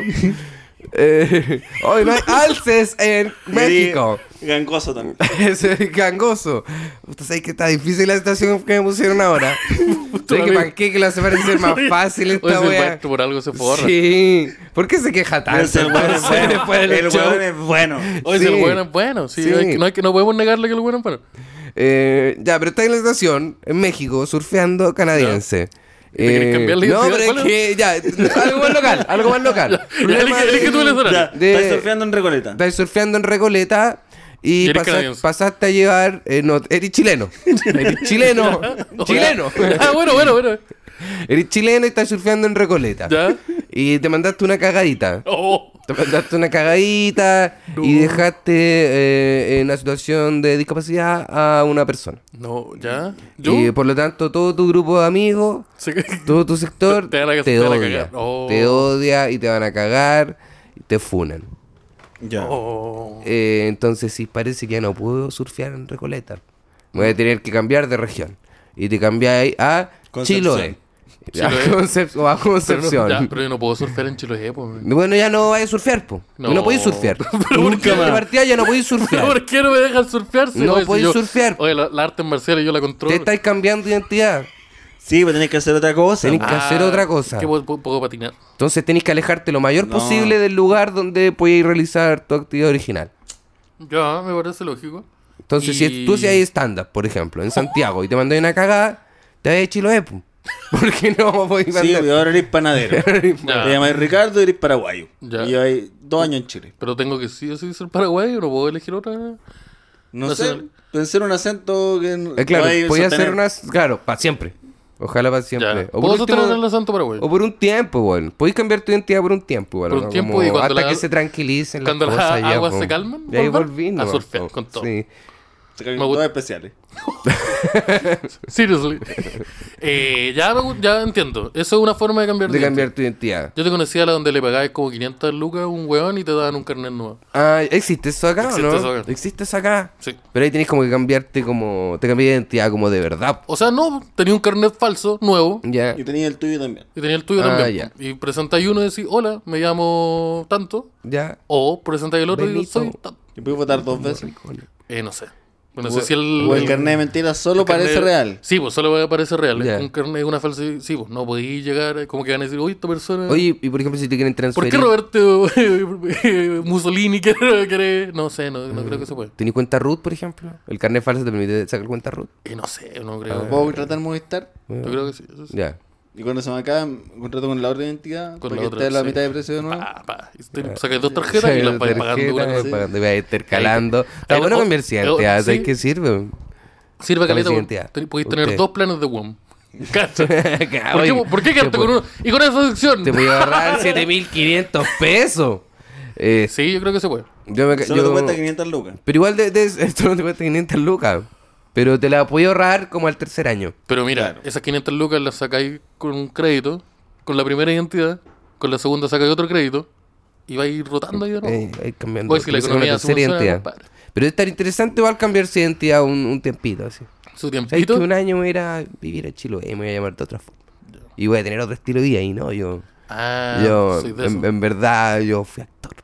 Hoy no hay alces en México. Y gangoso también. Ese es gangoso. Usted sabe que está difícil la situación que me pusieron ahora. Sé que panqueque lo hace parecer más fácil Oye, esta ese wea. maestro por algo se forra. Sí. ¿Por qué se queja Pero tanto? ese weón es bueno. Después del El show. weón es bueno. Oye, Sí. el bueno es bueno. Sí, Sí. no podemos negarle que el bueno es bueno. Ya, pero está en la estación, en México, surfeando canadiense. ¿Y te querés cambiar la no, identidad? pero es ¿Cuál que ya, algo más local, algo más local. Elige tú el escenario. Ya, De- estás surfeando en Recoleta. Estás surfeando en Recoleta Y y eres canadiense. pasaste a llevar. No, eres chileno. Eres chileno. Chileno. Ah, bueno. Eres chileno y estás surfeando en Recoleta. ¿Ya? Y te mandaste una cagadita. Oh. Te mandaste una cagadita y dejaste en una situación de discapacidad a una persona. No, ¿ya? ¿Yo? Y por lo tanto, todo tu grupo de amigos, Sé que- todo tu sector Te van a- te te van a odia. cagar. Oh. Te odia y te van a cagar y te funan. Ya. Oh. Entonces, sí, parece que ya no puedo surfear en Recoleta. Voy a tener que cambiar de región. Y te cambiáis a Concepción. Chiloé. Chiloé. O a Pero, Concepción. ya, pero yo no puedo surfear en Chiloé, pues. Bueno, ya no vais a surfear, po. No, No. podéis surfear. Pero ¿por qué? De partida ya no podéis surfear. ¿Por qué no me dejan surfear? Si No oye, si podéis yo- surfear. Oye, la arte marcial yo la Te controlo. estáis cambiando de identidad. Sí, pues tenés que hacer otra cosa. Tenés que hacer otra cosa. Que puedo patinar. Entonces tenéis que alejarte lo mayor No. posible del lugar donde podéis realizar tu actividad original. Ya, me parece lógico. Entonces, Y- si tú hacías stand-up, por ejemplo, en Santiago, y te mandas una cagada, te vas a Chiloé, po. Porque no podés Sí, mandar. y ahora eres panadero. Ya. Te llamas Ricardo y eres paraguayo. Ya. Y lleváis 2 años en Chile. Pero tengo que sí o sí ser paraguayo, no puedo elegir otra. No sé, Nacional. pensé en un acento que Claro, vais a podía sostener. hacer unas. Claro, para siempre. Ojalá para siempre. Ya. O por, Puedo último, sostener el acento paraguayo. o por un tiempo, weón. Podéis cambiar tu identidad por un tiempo, weón. Por un ¿no? tiempo, Como y cuando hasta la- que se tranquilicen las cuando las cosas. ya, aguas po. se calman, Y ahí volver volví, a ¿no? surfear con todo. Sí. Se caen Me gusta. dos especiales. Seriously. Ya entiendo. Eso es una forma de cambiar De identidad. cambiar tu identidad. Yo te conocía la donde le pagáis como 500 lucas a un weón y te daban un carnet nuevo. Ah, ¿existe eso acá Existe o no? eso acá. ¿Existe eso acá? Sí. Pero ahí tenés como que cambiarte como... Te cambias de identidad como de verdad. O sea, no, tenía un carnet falso, nuevo, Ya. Y tenía el tuyo también. y tenía el tuyo Ah, también. ya. Y presentáis uno y decís, hola, me llamo tanto. Ya. O presentáis el otro y Benito. digo, soy tanto. Y puedes votar 2 veces. No sé. No sé si el... O el carnet de mentira solo el carnet- parece real. Sí, pues solo parece real. Ya. Un carnet es una falsa... Sí, pues no podéis llegar... Como que van a decir, oye, esta persona... Oye, y por ejemplo, si te quieren ¿por transferir... qué Roberto Mussolini quiere...? No sé, no creo que se puede. ¿Tenés cuenta root, por ejemplo? ¿El carnet falso te permite sacar cuenta root? No sé, no creo. ¿Puedo contratar Movistar? Yo creo que sí. Eso sí. Ya. Y cuando se me acaba, contrato con la otra identidad. Con Para la que otra, esté a la sí. mitad de precio de nuevo. Y te sacas 2 tarjetas y las vais pagando una Tarjeta, vez. pagando, y vas intercalando. Está Ahí- bueno oh, cambiarse de oh, identidad, sí. ¿sabes qué sirve? Sirve caleta, Cambio de porque identidad. podéis tener Usted. 2 planes de WOM. ¿Cacha? Oye, ¿Por qué quedarte te con pu- uno? Y con esa sección. Te voy a ahorrar 7.500 pesos. Sí, yo creo que se puede. Solo te cuesta 500 lucas. Pero igual esto no te cuesta 500 lucas. Pero te la puedo ahorrar como al tercer año. Pero mira, Claro. esas 500 lucas las sacáis con un crédito, con la primera identidad, con la segunda sacáis otro crédito, y vais rotando ahí de nuevo. Ahí cambiando. Pues si la Porque es economía una tercera funciona, identidad. compadre. Pero es estar interesante igual cambiarse de identidad un tiempito así. Su ¿Sabes que tiempito. un año me voy a ir a vivir a Chiloé y me voy a llamar de otra forma? Y voy a tener otro estilo de vida y no, yo Soy de eso. en verdad yo fui actor.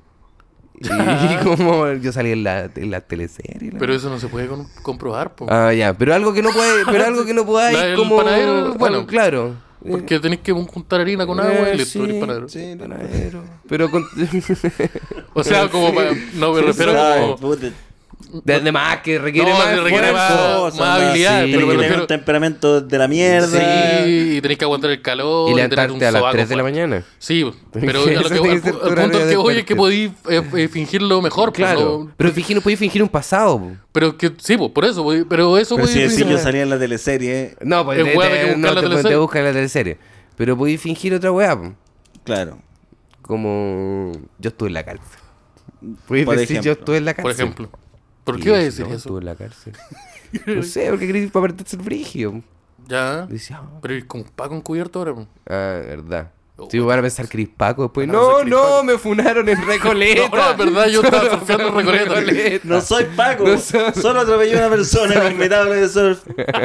Y como yo salí en la teleserie. Pero eso no se puede comprobar, po. Ah, ya, pero algo que no puede, pero algo que no podáis El como panadero, bueno. claro. Porque tenéis que juntar harina con agua y listo, sí, eres panadero. sí, panadero. Pero con O sea, como no me refiero Ay, como... puta. de más que requiere No, más que requiere esfuerzo. más habilidad, sí. pero me Tienes que tener refiero... un temperamento de la mierda. Sí, y tenéis que aguantar el calor. Y tener levantarte un a las sobaco 3 de la fuerte. mañana. Sí, pero Eso a lo que, tiene al, que ser al tu horario punto al de que voy es que deporte. podéis fingirlo mejor. pues, Claro, no- pero podéis fingir un pasado. Po. pero que sí, pues, por eso. Pero eso Pero podéis si decís fingir. yo salía en la teleserie, No, pues Es hueá de que buscar la te teleserie. buscan la teleserie. Pero podéis fingir otra weá, po. claro. Como yo estuve en la cárcel. Podéis Por decir ejemplo. yo estuve en la cárcel. Por ejemplo. ¿Por Y qué iba a si decir no, eso? Estuve en la cárcel. No sé, porque queréis para perderse el brigio. Ya. Dice, ah, Pero es como Paco encubierto ahora. pues. verdad. Oh, Si van a pensar Cris Paco después. Van a No, pensar Cris no, Paco. me funaron en Recoleta. No, es verdad, yo estaba surfeando en Recoleta. No soy Paco, No soy- solo atropellé a una persona en un metable de surf.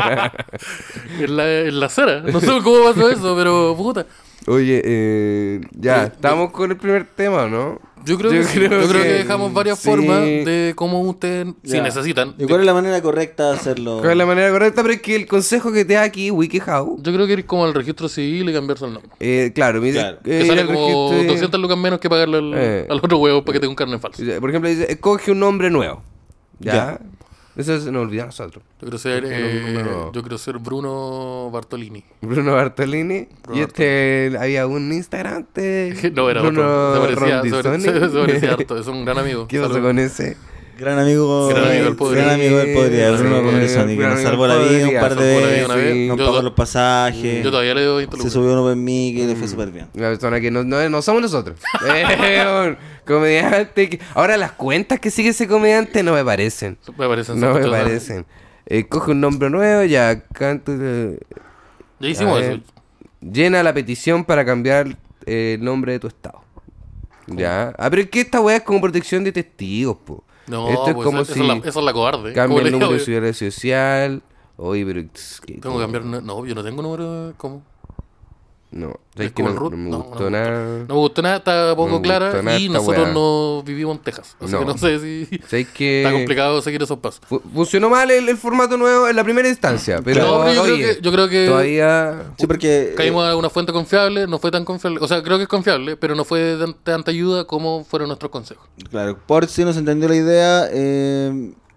En la acera. No sé cómo pasó eso, pero puta. Oye, ya, estamos con el primer tema, ¿no? Yo creo que sí. Yo creo que dejamos varias sí. formas de cómo ustedes, si Ya. necesitan. ¿Y cuál es la manera correcta de hacerlo? ¿Cuál es la manera correcta? Pero es que el consejo que te da aquí, WikiHow, Yo creo que ir como al registro civil y cambiarse el nombre. claro, mire, Claro. Que ir sale al como registro- 200 lucas menos que pagarle al otro huevo para que tenga un carnet falso. Por ejemplo, dice, escoge un nombre nuevo. ¿Ya? Ya. Eso se nos olvida a nosotros. Yo quiero ser, no. yo quiero ser Bruno Bartolini. Bruno Bartolini. Bruno y había un Instagram antes. No, era Bruno otro. Se Rondizoni. parecía harto. Es un gran amigo. ¿Qué pasó Saludos. con ese? Gran amigo del Podría. Gran amigo del Podría, Sí, Bruno Rondizoni, que gran nos amigo salvó del la vida un Podría, par de salvó la vida veces. una vez. Nos Yo pagó to- los pasajes. Yo todavía le doy 20 Se lucas. subió uno en mí y le fue súper bien. Una persona que no somos nosotros. Un comediante. Ahora las cuentas que sigue ese comediante no me parecen. Me parecen No me sospechosas. parecen. Coge un nombre nuevo, ya canto. Ya hicimos A eso. ver. Llena la petición para cambiar el nombre de tu estado. Ya. Pero es que esta weá es como protección de testigos, po. No, Esto es pues como esa, si esa es la cobarde. cambia ¿Cómo el le número de digo? seguridad social. Oye, pero. Tengo que cambiar. No, yo no tengo número. ¿Cómo? No, ¿Es es que como el no root? me No, gustó no me nada. No me gustó nada, está poco No me clara gustó nada y esta nosotros weá. no vivimos en Texas. Así No. que no sé si ¿Sabes que está complicado seguir esos pasos. Funcionó mal el formato nuevo en la primera instancia, pero, No, pero oye, yo creo que todavía... Sí, porque caímos a una fuente confiable, no fue tan confiable. O sea, creo que es confiable, pero no fue de tanta ayuda como fueron nuestros consejos. claro, por si no se entendió la idea,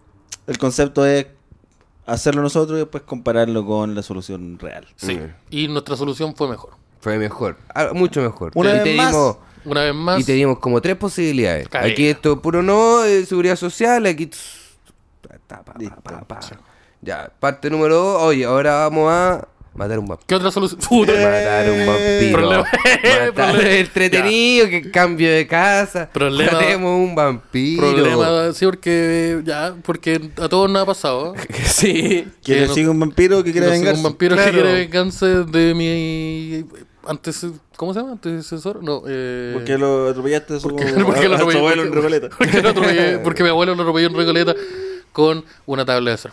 el concepto es hacerlo nosotros y después compararlo con la solución real. Sí. Y nuestra solución fue mejor. Fue mejor, mucho mejor. Una Y vez te más. dimos- Una vez más. Y te dimos como 3 posibilidades. Cabeza. Aquí esto es puro no, seguridad social, aquí... Listo. Ya, parte número 2. Oye, ahora vamos a matar un vampiro. ¿Qué otra solución? Puta. Matar un vampiro. Problema- Matar problema- entretenido, que cambio de casa. Problema- Matemos un vampiro. Problema, sí, porque a todos nos ha pasado. Sí. Que Que le no- sigue un vampiro que quiere Yo soy vengarse. un vampiro Claro. que quiere vengarse de mi ¿cómo se llama? Antecesor. No, ¿Por qué lo atropellaste a su, porque lo a su atropellé- abuelo en Recoleta? porque lo atropellé- porque mi abuelo lo atropelló en Recoleta con una tabla de surf.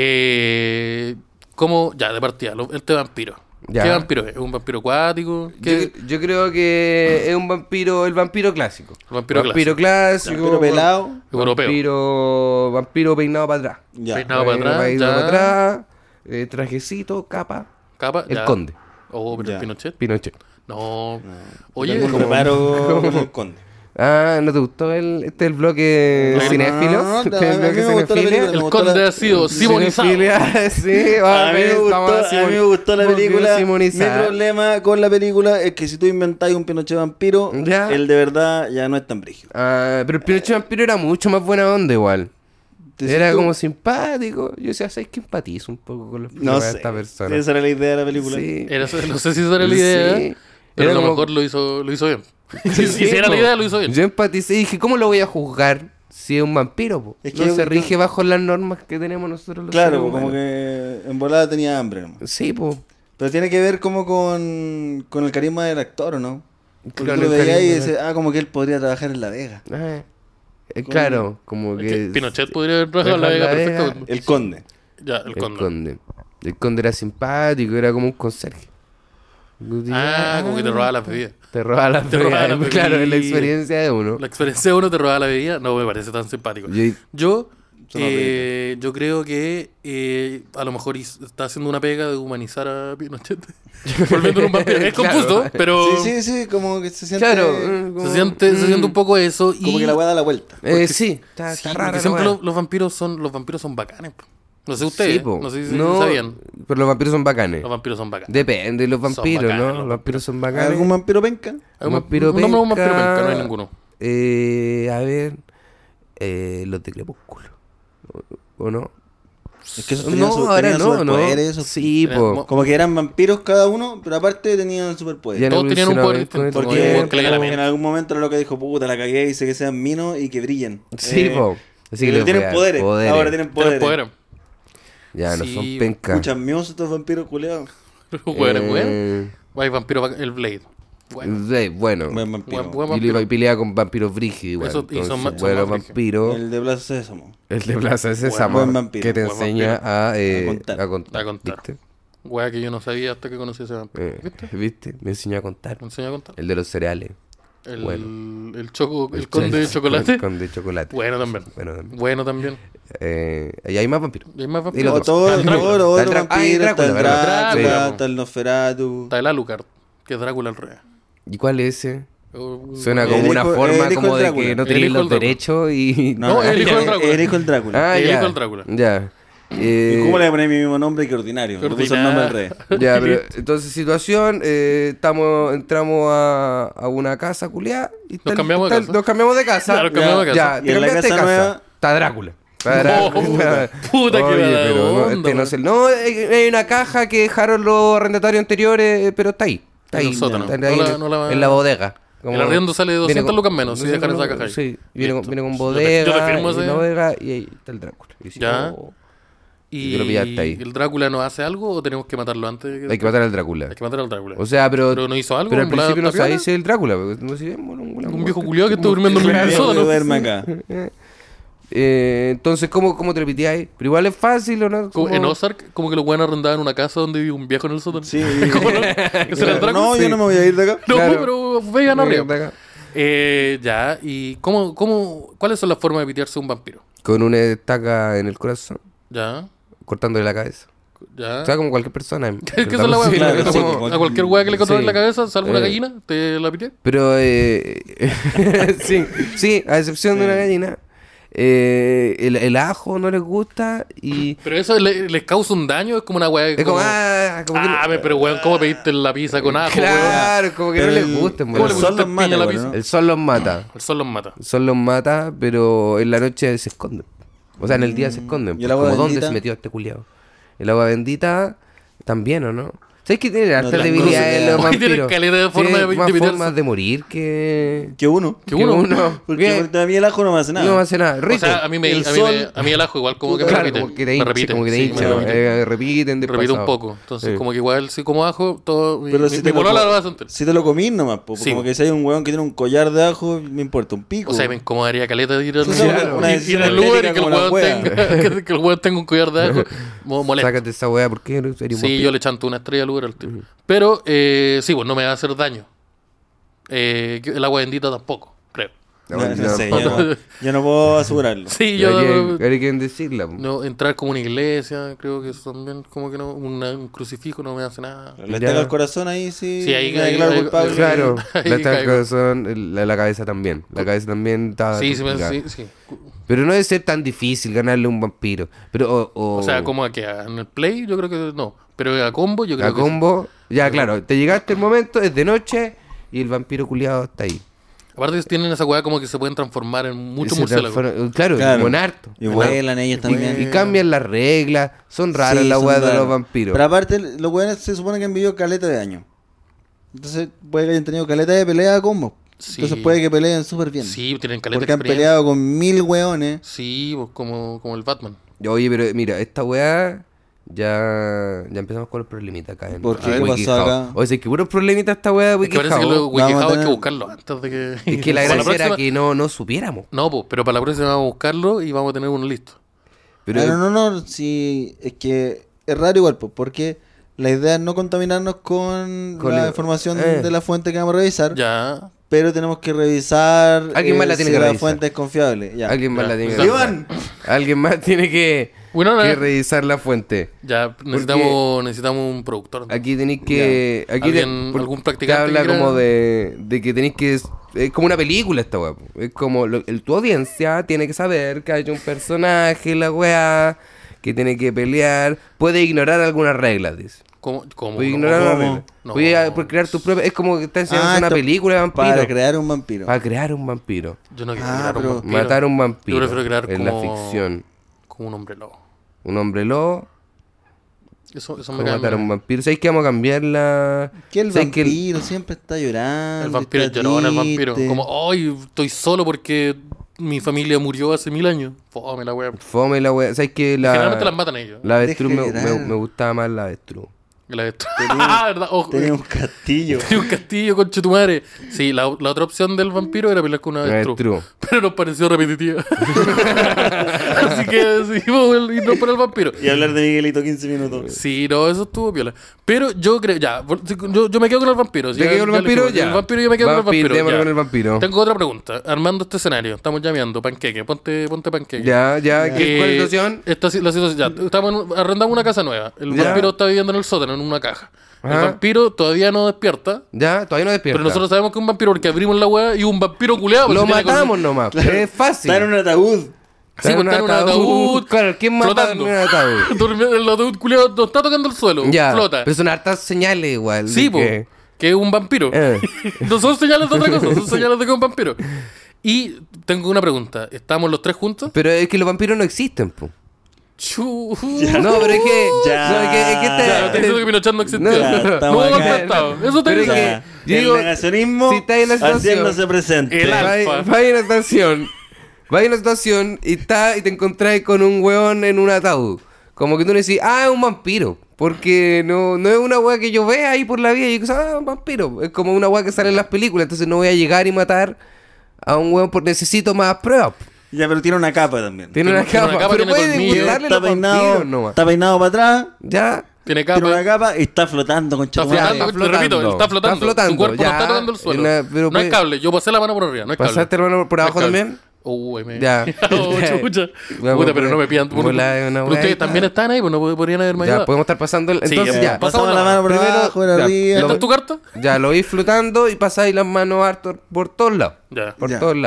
¿Cómo? Ya, de partida, este vampiro. Ya. ¿Qué vampiro es? ¿Es un vampiro acuático? ¿Qué? Yo creo que es un vampiro, el vampiro clásico. El vampiro clásico. Vampiro pelado. Europeo. Vampiro peinado para atrás. Ya. Peinado para atrás, Peinado ya. para atrás, trajecito, capa. Capa, El ya. conde. Oh, pero Ya. el Pinochet. Pinochet. No. Oye, Oye, me preparo con el conde. Ah, ¿no te gustó el bloque No, cinéfilos? no, ¿Este es el a mí bloque me gustó la cinéfilo? película. el gustó conde la- ha sido simonizado. Cinefilia, sí, A mí me gustó la película. Mi Simonizar. problema con la película es que si tú inventáis un Pinochet vampiro, Ya. el de verdad ya no es tan brígido. Ah, pero el Pinochet vampiro era mucho más buena onda igual. Decís Era tú, como simpático. Yo decía, ¿sabes que empatizo un poco con los No problemas de sé. esta persona? Esa era la idea de la película. Sí. No sé si esa era la idea, Sí. pero Era a lo como- mejor lo hizo bien. Sí, Si era la po. idea, lo hizo bien. Yo empaticé y dije, ¿cómo lo voy a juzgar si es un vampiro? Po? Es que No se yo- rige bajo las normas que tenemos nosotros los Claro, seres como humanos. que en volada tenía hambre. ¿No? Sí, pues. Pero tiene que ver como con el carisma del actor, ¿o no? Porque Claro, tú lo el veías y carisma dices, como que él podría trabajar en La Vega. Claro, como Es que... que Pinochet podría haber trabajado en la Dejar Vega La Vega. perfectamente. El conde. Ya, el El conde. conde. El conde era simpático, era como un conserje. Como que te robaba las bebidas. Te robaba las Te robaba bebidas. las Claro, es la bebidas. experiencia de uno. La experiencia de uno te robaba la bebida, no me parece tan simpático. Yo- Yo, Son yo creo que a lo mejor está haciendo una pega de humanizar a Pinochet. Volviendo en un vampiro. Es Claro. confuso, pero Sí, como que se siente... Claro. se siente un poco eso. Como y que la weá da la vuelta. Sí, está, sí, está porque rara la siempre weá. los vampiros son bacanes. Po. No sé ustedes, Sí, po. no sé si No, sabían. pero los vampiros son bacanes. Los vampiros son bacanes. Depende de los Son vampiros, bacanes, ¿no? los Los vampiros son bacanes. ¿Algún vampiro penca? Hay Un vampiro un nombre de un vampiro penca. penca, no hay ninguno. A ver, los de Crepúsculo. ¿O no? Es que esos No, tenían, ahora tenían no, no. superpoderes, esos. Sí, Eran po. mo- Como que eran vampiros cada uno, pero aparte tenían superpoderes. Ya no Todos tenían un poder evolucionaban con distinto, el como tiempo. que le en, la en algún momento era lo que dijo, puta, la cagué, hice que sean minos y que brillen. Sí, po. Así que pero les tienen voy a dar poderes. Ahora tienen Tienen poderes. poder. Ya, no Sí, son pencas. Escuchan míos estos vampiros culeados. Bueno. Hay vampiro, el Blade. Bueno. Bueno. Buen vampiro. Buen Y vampiro. le pelea con vampiros brígidos igual. Eso- y son Entonces, más- son bueno, más brígidos. vampiro. El de Plaza Sésamo. El de Plaza de Sésamo. Buen vampiro, que te buen enseña a contar. a contar. A contar. ¿Viste? Wea que yo no sabía hasta que conocí a ese vampiro. ¿Viste? ¿Viste? Me enseñó a contar. Me enseñó a contar. El de los cereales. El, bueno. el conde de chocolate. El conde de chocolate. Bueno también. Bueno, también. Bueno también. Y hay más vampiros. Y hay más Y vampiros. los O todo, Está el Drácula. todo, Está el otro Drá- ah, y vampiro, está el Drácula, ¿verdad? Drácula, Drácula, está el Nosferatu. Está el Alucard, que es Drácula el rey. ¿Y cuál es ese? Un- Suena El como una hijo- forma el hijo como del de que Drácula. no El tenéis hijo los del Drácula. derechos y... No, el hijo del Drácula. El hijo del Drácula. Ah, El ya. hijo del Drácula. Ya. ¿Y cómo le ponéis mi mismo nombre que ordinario? Le puso el nombre al rey. Ya, pero entonces situación, entramos a una casa culiada y Nos cambiamos de casa. nos cambiamos de casa. Claro, cambiamos de casa. Ya, Y te en la cambiaste de casa casa. nueva- Está Drácula. Está Puta que Oye, da pero no, onda, este no man. es el... No, hay una caja que dejaron los arrendatarios anteriores, pero está ahí. Está En ahí. el sótano. Está ahí No la- en la bodega. El arriendo sale de 200 lucas menos si dejan esa caja ahí. Sí, viene con Listo. bodega, Yo te firmo y ese. la bodega y ahí está el Drácula. Y dice, Ya. oh, ¿Y te lo pillaste ahí. el Drácula nos hace algo o tenemos que matarlo antes? hay que matar al Drácula. Hay que matar al Drácula. O sea, Pero no hizo algo, Pero al en volada principio no está piola. sabéis si es el Drácula. Porque no sé, Un viejo culiado que está durmiendo en el Yo sótano. duerme acá. Entonces, ¿cómo te repitiáis? Pero igual es fácil, ¿o no? Como en Ozark, como que los buenos arrendaban una casa donde vivía un viejo en el sótano. Sí. ¿Cómo no? ¿Ese era el Drácula? No, Sí. yo no me voy a ir de acá. No, Claro. pero vean arriba. De acá. Ya, ¿y cuáles son las formas de pitearse un vampiro? Con una estaca en el corazón, Ya, cortándole la cabeza. ya. O sea, como cualquier persona. ¿Qué es la Sí, hueá? claro, a, sí, cual- como- a cualquier hueá que le cortes sí. en la cabeza, salvo una Eh. gallina, te la pité. Pero, sí, a excepción de una gallina. el ajo no les gusta y... Pero eso les causa un daño, es como una weá. Es como, Pero weón, ¿cómo pediste la pizza con ajo, claro, como que Pero no les gusta. ¿Cómo le el sol pusiste los mata, piña a la weón, pizza? ¿no? El sol los mata. weón? El sol los mata. El sol los mata, pero en la noche se esconden. O sea, en el día se esconden. ¿Y el agua Como dónde bendita? se metió este culiao. El agua bendita también, ¿o no? ¿Sabes que tiene harta tengo debilidad idea. en los Oye, tiene vampiros? caleta de forma Tiene de más meterse. formas de morir que... Que uno. Que uno. Porque a mí el ajo no me hace nada. No hace nada. O Rico. sea, a mí El sol- el ajo igual como que me Claro, repite. como que te Me hincha, repite, como que te sí, hincha, me ¿no? repite. Repiten Repite un después. poco. Entonces, Sí. como que igual si como ajo, todo. Pero mi polola lo va a sentir. si te lo comís nomás, po, Sí. como que si hay un weón que tiene un collar de ajo, me importa un pico. O sea, me incomodaría caleta de ir al Eso es una ir decisión al lugar y estética que el como la weón wea. tenga que el weón tenga un collar de ajo. Molesto. Sácate esa weá, ¿por qué no sería un Sí, vampiro? yo le chanto una estrella al lugar al tipo. Pero, sí, pues no me va a hacer daño. El agua bendita tampoco, creo. No, No, no sé, no. yo no puedo asegurarlo. Sí, Hay que decirla. po. no, entrar como una iglesia, creo que eso también como que no, un crucifijo no me hace nada. Le Ya. toca el corazón ahí, sí. Sí, ahí- me ahí- declaro ahí- culpable. Claro, Ahí la está el caigo. corazón, la cabeza también. La cabeza también está Sí, sí, complicada. sí. Pero no debe ser tan difícil ganarle a un vampiro. Pero, O sea, como a que en el play yo creo que no. Pero a combo yo creo a que combo. Ya, claro, te llegaste el momento, es de noche y el vampiro culiado está ahí. sí. Aparte tienen esa weá como que se pueden transformar en muchos Se murciélagos. transforma- Claro, Claro. como en harto. Y vuelan ellos también. Y cambian las reglas. Son raras Sí, las son weas de raros. los vampiros. Pero aparte, los weones se supone que han vivido caleta de años. Entonces, puede que hayan tenido caleta de pelea a combo. Sí. Entonces, puede que peleen súper bien. Sí, tienen caleta Porque de han experiencia. peleado con 1000 weones. Sí, pues como el Batman. Oye, pero mira, esta weá ya empezamos con los problemitas acá. ¿Por qué? en ¿Qué pasó WikiHow. acá? Oye, es que puros problemitas esta weá de Es que parece que WikiHow. los WikiHow Vamos a hay que tener- buscarlo antes de que... Es que la Para gracia era próxima- que no supiéramos. No, pues, pero para la próxima vamos a buscarlo y vamos a tener uno listo. Pero No, sí, es que es raro igual, pues, porque la idea es no contaminarnos con Con la la- información eh. de la fuente que vamos a revisar, Ya. pero tenemos que revisar Alguien más la tiene si que la revisar. fuente es confiable. Ya. alguien más Ya. la tiene que Iván. revisar. Alguien más tiene que Bueno, revisar la fuente. ya necesitamos un productor. Aquí tenéis que. Aquí Algún practicante habla que quiera- como de que tenéis que. Es como una película esta weá. po. Es como tu audiencia tiene que saber que hay un personaje, la weá, que tiene que pelear. Puede ignorar algunas reglas, dice. ¿Cómo? Puede ignorar las ¿Cómo? reglas. No. Puede crear tu propia. Es como que está enseñando una esto película de vampiro. Para crear un vampiro. Para crear un vampiro. Yo no quiero Ah, crear un pero- vampiro. Matar un vampiro. Yo prefiero crear en como... la ficción. Como un hombre lobo. Un hombre lobo. Eso me Como cae matar a un mal. vampiro. ¿Sabes que vamos a cambiar la. Que el ¿Sabes que vampiro siempre está llorando. El vampiro es está llorón, el vampiro. triste. Como, ay, estoy solo porque mi familia murió hace 1000 años. Fome la wea. Fome la wea. ¿Sabes que la. Generalmente las matan ellos. La avestruz Deja de llorar. me gustaba más la avestruz. La de... Tenía- Ah, ¿verdad? Ojo. Tenía un castillo. Tenía un castillo, conche tu madre. Sí, la otra opción del vampiro era pelear con una Una avestruz. avestruz. Pero nos pareció repetitiva. Así que decidimos irnos por el vampiro. Y hablar de Miguelito 15 minutos. Sí, no, eso estuvo piola. Pero yo creo, ya, yo me quedo con el vampiro. ¿Te quedas con el vampiro? dijimos, Ya. El vampiro yo me quedo con el vampiro. Démosle ya. con el vampiro. Tengo otra pregunta. Armando este escenario, estamos llameando, panqueque, ponte panqueque. Ya. ¿Cuál es la situación? La situación, ya, arrendamos una casa nueva. El Ya. vampiro está viviendo en el sótano, en una caja. El Ajá. vampiro todavía no despierta. Ya, todavía no despierta. Pero nosotros sabemos que es un vampiro porque abrimos la weá y un vampiro culeado. pues, lo si tiene matamos nomás. Claro. Es fácil. Está en un ataúd. Sí, pues, está en un ataúd. Claro, ¿quién mata flotando. en un ataúd? Durmiendo, el ataúd culeado no está tocando el suelo. Ya. Flota. Pero son hartas señales igual. Sí, de po, que- que es un vampiro. No son señales de otra cosa, son señales de que es un vampiro. Y tengo una pregunta. ¿Estamos los tres juntos? Pero es que los vampiros no existen, po. Chu. No, pero es que. Ya. No, es que Ya, te este- diciendo que Pinochet no existía. No, Ya, No, estamos no, acá. inventado. Eso te Pero es dice. que- yo digo, el negacionismo si está en la situación- haciéndose presente. El alfa. Va a una estación. Va a una estación y te encontrás con un weón en un ataúd. Como que tú le decís, es un vampiro. Porque no es una weá que yo vea ahí por la vida y digo, un vampiro. Es como una weá que sale en las películas. Entonces no voy a llegar y matar a un weón porque necesito más pruebas. Ya, pero tiene una capa también. Tiene una Tiene una capa. capa, Pero tiene pueden colmillo. gustarle Está los vampiros peinado, nomás. está peinado para atrás. Ya. Tiene Tiene una capa. capa y está flotando con Está chaval. flotando, te repito, está flotando. Está flotando, Su cuerpo ya. no está tocando el suelo. Pero no hay puede- cable. Yo pasé la mano por arriba, no hay cable. ¿Pasaste la mano por No hay abajo cable. también? Uy, me... Ya. Oh, chucha. Ya, Puta, pues, pero no me pidan. volá de una Pero ustedes vuelta. también están ahí, pues no podrían haberme Ya, ayudado. podemos estar pasando. Sí, Entonces, ya. pasamos Pasamos la la mano por Primero, abajo, por ya, arriba. ¿Esta es tu carta? Ya, lo veis flotando y pasáis las manos harto por todos lados. Ya. Por Ya. todos lados.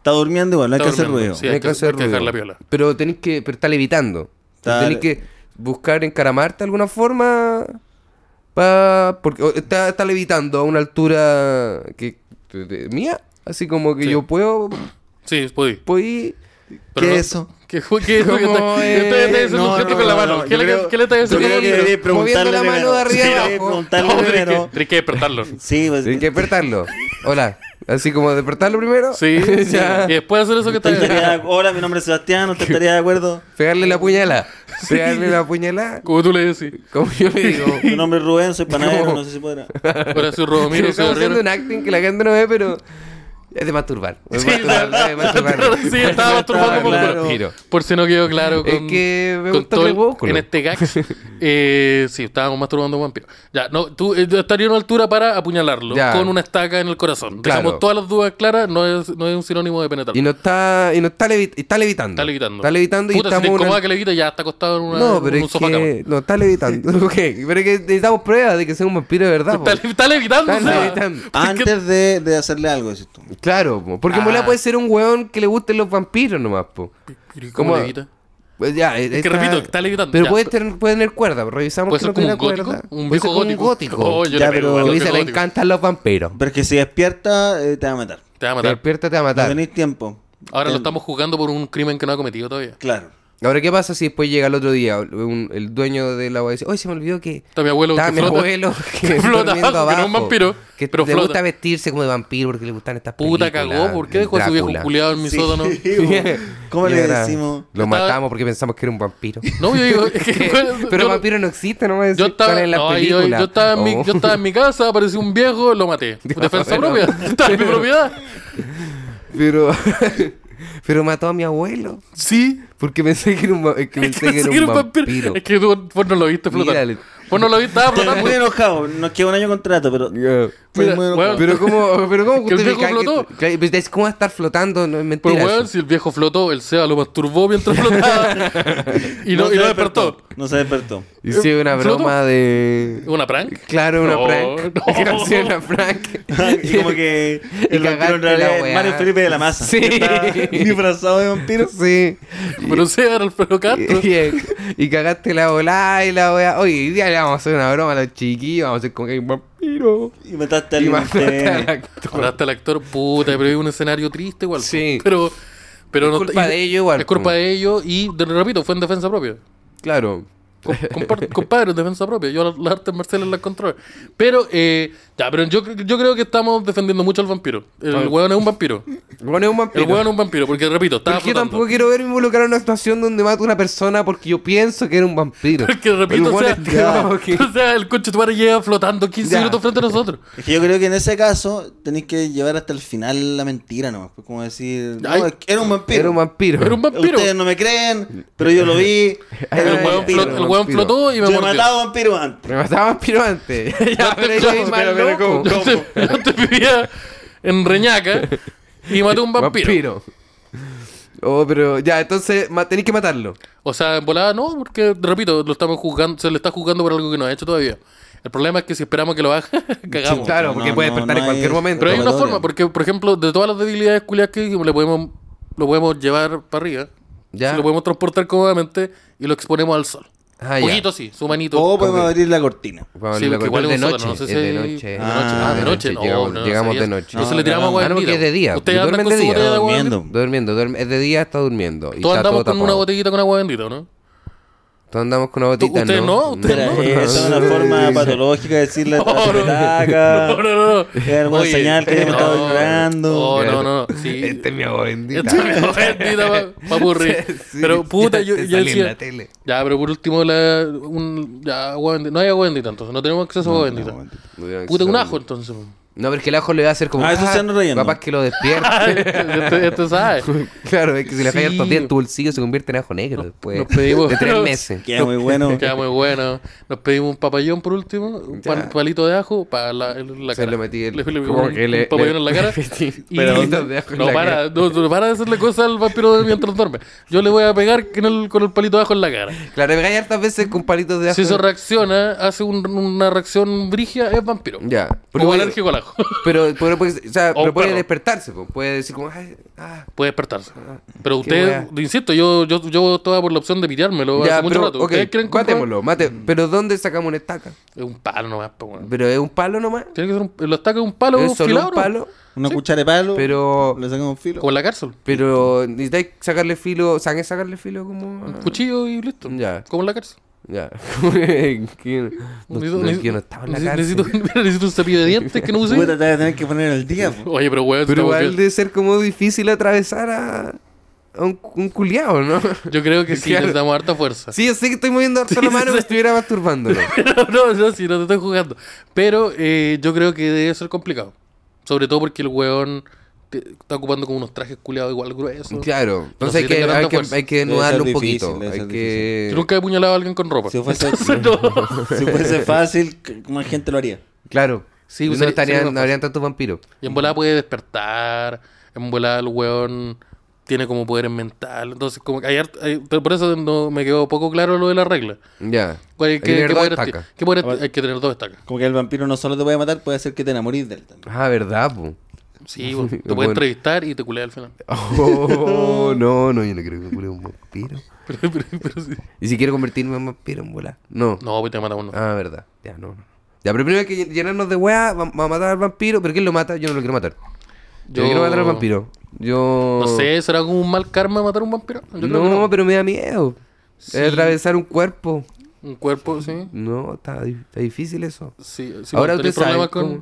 Está durmiendo igual, no hay que Está hacer durmiendo, ruido. sí. hay que hacer dejar ruido. la piola. Pero está levitando. Está- Tenés que buscar encaramarte de alguna forma. Porque está levitando a una altura mía. Así como que Sí. yo puedo Sí, podí. ir. Pero ¿Qué no- es eso? ¿Qué fue? ¿Qué es lo que ¿Cómo está? es? Estoy haciendo un No, gesto no, con la no, mano. no, ¿Qué yo le creo- ¿qué le estás yo creo haciendo? que debería preguntarle Moviendo la mano primero. de arriba Sí, abajo. debería preguntarle No, primero. tenés que despertarlo. Sí, pues, Tienes que despertarlo. Hola. Así como despertarlo primero. Sí, Ya. y después hacer eso que ¿usted está estaría- Hola, mi nombre es Sebastián, ¿usted estaría de acuerdo? Pegarle la puñalada. Pegarle la puñalada. Como tú le decís. Como yo le digo. Mi nombre es Rubén, soy panadero, ¿Cómo? no sé si podrá. Ahora soy Rodomiro, soy Estamos haciendo arriero. un acting que la gente no ve, pero es de masturbar. Es Sí, de masturbar. sí, estaba masturbando por claro. Vampiro. Por si no quedó claro con, Es que me con gusta todo Crepúsculo. en este gag. Sí, estábamos masturbando a un vampiro. Ya, no, tú estarías a una altura para apuñalarlo Ya. con una estaca en el corazón. Claro. Dejamos todas las dudas claras, no es un sinónimo de penetrar. Y no está está levitando. Está levitando. Está levitando y Puta, si te estamos en incomoda una- que levite, ya está acostado en, No, en pero un es sofá cama. que no está levitando. Ok, pero es que necesitamos pruebas de que sea un vampiro de verdad. po. Está levitando, Está o sea. levitando. Antes de hacerle algo, decís tú. Claro, po, porque en volada puede ser un weón que le gusten los vampiros nomás, po. ¿Y ¿Cómo ¿Cómo? levita? Pues ya, Es que repito, está levitando. Pero ya. puede tener cuerda, revisamos ¿Puede que ser no como tiene un gótico? cuerda. Un Puede viejo ser como un gótico. gótico. Oh, yo Ya, le pego pero- a Que los dice, le góticos. encantan los vampiros. Pero es que si despierta, te va a matar. Te va a Te matar. despierta, te va a No matar. tenéis tiempo. Ahora lo estamos juzgando por un crimen que no ha cometido todavía. Claro. Ahora, ¿qué pasa si después llega el otro día el dueño de la agua y dice, oye, se me olvidó que Está mi abuelo estaba que mi flota. abuelo que Que flota durmiendo abajo, que no es un vampiro, que pero le flota. gusta vestirse como de vampiro porque le gustan estas Puta películas, cagó, ¿por qué dejó a su viejo Drácula. culiado en mi Sí. sótano? ¿Cómo Y le ahora decimos? Lo Estaba- matamos porque pensamos que era un vampiro. No, yo digo, es que Pero yo- vampiro no existe, no me yo estaba, en la no, película. yo estaba en mi, Oh. yo estaba en mi casa, apareció un viejo, lo maté. Defensa bueno. propia. Estaba en mi propiedad. Pero mató a mi abuelo. Sí. Porque pensé que era un, vampiro. Es que tú, vos no lo viste flotar. Mírale. Vos no lo viste, estaba Estoy flotando. muy enojado. Nos queda un año de contrato, pero. Ya. Estoy Mira, muy enojado. weón, Pero cómo Que el viejo justificar flotó. ¿Cómo va a estar flotando? No es mentira. Pero weón, eso. si el viejo flotó, el Seba lo masturbó mientras flotaba. y no se despertó. No se despertó. Hice una ¿Flotó? broma de... ¿Una prank? Claro, una No, prank. no. Hice una prank. Y como que Y el vampiro cagaste en realidad la es weá. Mario Felipe de la Maza. Sí. Que está disfrazado de vampiro. Sí. Pero Seba era Alfredo Castro. Y cagaste la volada y la weá. Oye, hoy día le vamos a hacer una broma a los chiquillos. Vamos a hacer como que hay un vampiro. Y mataste Y al mataste al interno. actor. Mataste al actor, puta, pero es un escenario triste igual. Sí. Pero Es no culpa de ellos igual, Es culpa po. de ellos y, repito, fue en defensa propia. Claro. Compadre, en defensa propia. Yo las artes marciales las controlo. Pero, pero yo creo que estamos defendiendo mucho al vampiro. El hueón es un vampiro. Bueno, es un vampiro. El hueón es un vampiro, porque repito, estaba Porque yo flotando. tampoco quiero ver involucrar en una situación donde mato a una persona porque yo pienso que era un vampiro. Porque repito, El o weón sea, es como que- o sea, el coche tu madre lleva flotando 15 Ya. minutos frente a nosotros. Es que yo creo que en ese caso tenéis que llevar hasta el final la mentira nomás. Pues como decir, Ay, no, es que era un vampiro. Era un vampiro. Era un vampiro. Ustedes no me creen, pero yo lo vi. Era El un hueón vampiro. el hueón vampiro. flotó y me Yo he mordió. matado vampiros antes. Me mataba vampiro antes. Ya, pero ahí soy más pero loco. Yo antes vivía en Reñaca y maté a un vampiro. Oh, pero ya, entonces tenéis que matarlo. O sea, en volada no, porque, repito, lo estamos juzgando, se le está juzgando por algo que no ha hecho todavía. El problema es que si esperamos que lo haga, cagamos. Sí, Claro, porque puede despertar en hay cualquier momento. Pero hay una escapatoria. forma, porque, por ejemplo, de todas las debilidades culiadas que dijimos, lo podemos llevar para arriba, Ya. lo podemos transportar cómodamente y lo exponemos al sol. Ah, Un ya. poquito sí, su manito. O podemos abrir la cortina. Vamos a Sí, abrir la porque igual cortina. es de un noche. sótano, no sé Es si- de noche. de noche, no, Llegamos, no, llegamos sabías. de noche. Entonces No, le tiramos no, agua no, porque bendita. es de día. Ustedes andan Duermen con de su día. botella de agua Durmiendo. bendita. Durmiendo. Es de día, está durmiendo. Y Todos está andamos todo con una tapado. botellita con agua bendita, ¿no? Todos andamos con una botita. ¿Ustedes no? ¿Ustedes Mira, no? esa es una forma patológica de decirle a la No, no. Es alguna Oye, señal que hemos estado no, ignorando. Oh, no. Sí. Este es mi agua bendita. Esta es mi agua bendita pa' aburrir. Sí, Pero puta, ya yo te salí en decía. la tele. Ya, pero por último, ya, agua bendita. No hay agua bendita, entonces no tenemos acceso a agua bendita. Puta, un ajo entonces. No, pero es que el ajo le va a hacer como. Eso se anda relleno. Capaz que lo despierte. Este sabe. Claro, es que si le Sí. fallas tortilla en tu bolsillo se convierte en ajo negro después nos pedimos- de 3 meses. Queda muy bueno. Queda muy bueno. Nos pedimos un papayón por último, un Ya. palito de ajo para la Se cara. le metí el- un, como que le- un papayón le- en la cara. metí y palitos de ajo en no, la para, no para de hacerle cosas al vampiro mientras duerme. Yo le voy a pegar con el palito de ajo en la cara. Claro, me cae hartas veces con palitos de ajo. Si eso reacciona, hace una reacción brigia, es vampiro. Ya. Como igual- alérgico al ajo. gato. Pero puede, o sea, O pero un puede perro. despertarse, po. Puede decir como, ay, Puede despertarse. Pero qué usted, wea. insisto, yo estaba por la opción de piteármelo hace mucho rato. ok, ¿Ustedes creen comprar? matémoslo. Pero ¿dónde sacamos una estaca? Es un palo nomás, pues, weón. Pero es un palo nomás. Tiene que ser la estaca es un palo Es solo filado, un ¿no? palo. Una cuchara de palo, Pero- le sacamos filo. Como en la cárcel. Pero necesitáis sacarle filo, sacarle filo como. Un cuchillo y listo. Ya. Como en la cárcel. Ya. Que yo no estaba en la cárcel. Necesito un cepillo de dientes que no use. Puta, te vas a tener que poner al día, po. Oye, pero weón, Pero estamos igual bien. de ser como difícil atravesar a un culiao, ¿no? Yo creo que sí, Claro. necesitamos harta fuerza. Sí, yo sé que estoy moviendo harto la mano, sí. me estuviera masturbándolo. No, sí, no te estoy jugando. Pero yo creo que debe ser complicado. Sobre todo porque el weón está ocupando como unos trajes culiados igual gruesos. Claro. No Entonces sé hay si que, tenga hay tanta que, fuerza. hay que Debe desnudarlo ser un difícil, poquito. debe Hay ser que... Yo nunca he apuñalado a alguien con ropa. Si fuese, Entonces, no. si fuese fácil, más gente lo haría. Claro. Sí, no sería estarían, más no habrían tantos vampiros. Y en volada puede despertar. En volada el weón tiene como poderes mentales. Entonces, como que pero por eso no me quedó poco claro lo de la regla. Ya. ¿Qué, Hay que tener dos poderes estacas. ¿Qué poderes hay que tener dos estacas? Como que el vampiro no solo te puede matar, puede hacer que te enamorís de él también. Ah, verdad, po. Sí, bueno, te Bueno. puede entrevistar y te culea al final. Oh, no, yo no creo que me un vampiro. Pero sí. ¿Y si quiero convertirme en vampiro en bola? No. No, pues te mata uno. Ah, verdad. Ya, no. Ya, pero primero hay que llenarnos de weá, vamos a matar al vampiro. ¿Pero quién lo mata? Yo no lo quiero matar. Yo quiero matar al vampiro. Yo... No sé, ¿será como un mal karma matar a un vampiro? Yo creo que No, no. pero me da miedo. Sí. Es atravesar un cuerpo. Un cuerpo, sí. No, está difícil eso. Sí, Ahora ¿tenés usted sabe problemas con,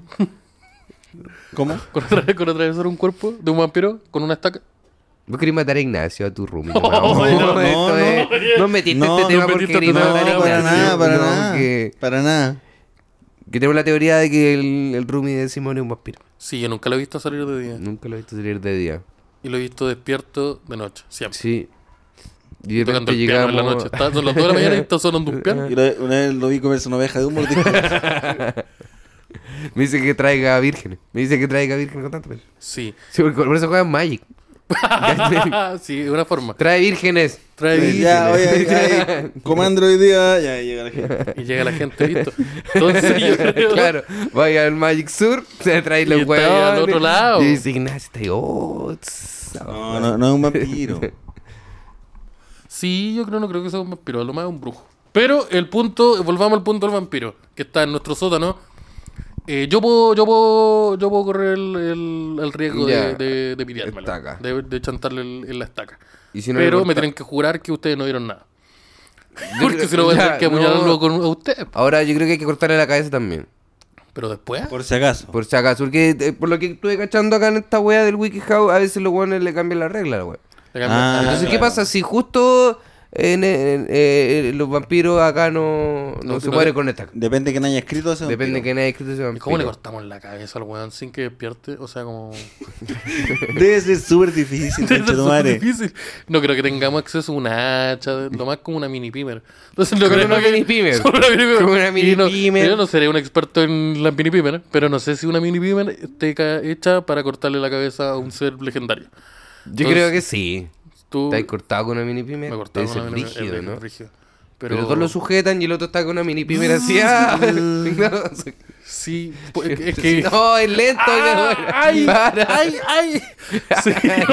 ¿Cómo? con atravesar un cuerpo de un vampiro con una estaca? Vos querés matar a Ignacio, a tu roomie. No, no, esto es- no metiste no, este tema no porque metiste querés este matar a tema, para Ignacio. nada, para No, nada. Para nada. que tenemos la teoría de que el roomie de Simón es un vampiro. Sí, yo nunca lo he visto salir de día. Nunca lo he visto salir de día. Y lo he visto despierto de noche, siempre. Sí. Y de Tocando repente el piano en la llegamos... noche. Son las 2 de la mañana y está sonando un piano. Y una vez lo vi comerse una oveja de un mordisco. Me dice que traiga vírgenes. Me dice que traiga vírgenes constantemente. Sí. Sí, porque por eso juegan Magic. Sí, de una forma. Trae vírgenes. Trae Pues ya, oye, ya, comando hoy día, ya llega la gente. y llega la gente, listo. Entonces yo creo... Claro, vaya al Magic Sur, se trae Y los está ahí huevos. al otro lado. Y dice Ignacio, está ahí, oh, tss, No es un vampiro. Sí, yo no creo que sea un vampiro, a lo más es un brujo. Pero el punto, volvamos al punto del vampiro, que está en nuestro sótano. Yo puedo correr el riesgo Ya, de piteármela, estaca. de chantarle en la estaca. Y si no Pero le me corta- tienen que jurar que ustedes no vieron nada. Yo Porque creo- si no voy a ya, tener que apuñalarlo no. con a usted. Ahora yo creo que hay que cortarle la cabeza también. Pero después... Por si acaso. Por si acaso. Porque por lo que estuve cachando acá en esta wea del WikiHow, a veces los weones le cambian la regla a la wea. le cambian- Ah, Entonces, ¿qué claro. pasa si justo los vampiros acá no se no mueren con esta? Depende de quién haya escrito ese Depende de vampiro. quién haya escrito ese ¿Y vampiro. cómo le cortamos la cabeza al weón sin que despierte? O sea, como... Debe ser súper difícil, Debe ser conchetumare. súper difícil. No creo que tengamos acceso a una hacha, lo más como una mini pimer. Entonces no Con creo una que... mini pimer. Con una mini pimer. Con una mini Y no- pimer. Yo no seré un experto en la mini pimer, pero no sé si una mini pimer esté hecha para cortarle la cabeza a un ser legendario. Yo Entonces, creo que sí. Tú... ¿Estás cortado con una mini pimer? Me cortaron Ese con es una mini brígido, ¿no? rígido. Pero todos lo sujetan y el otro está con una mini pimer así. ¡Ah! No, Sí, es que... no, es lento. ¡Ay! Para. ¡Ay! ¡Ay! Sí,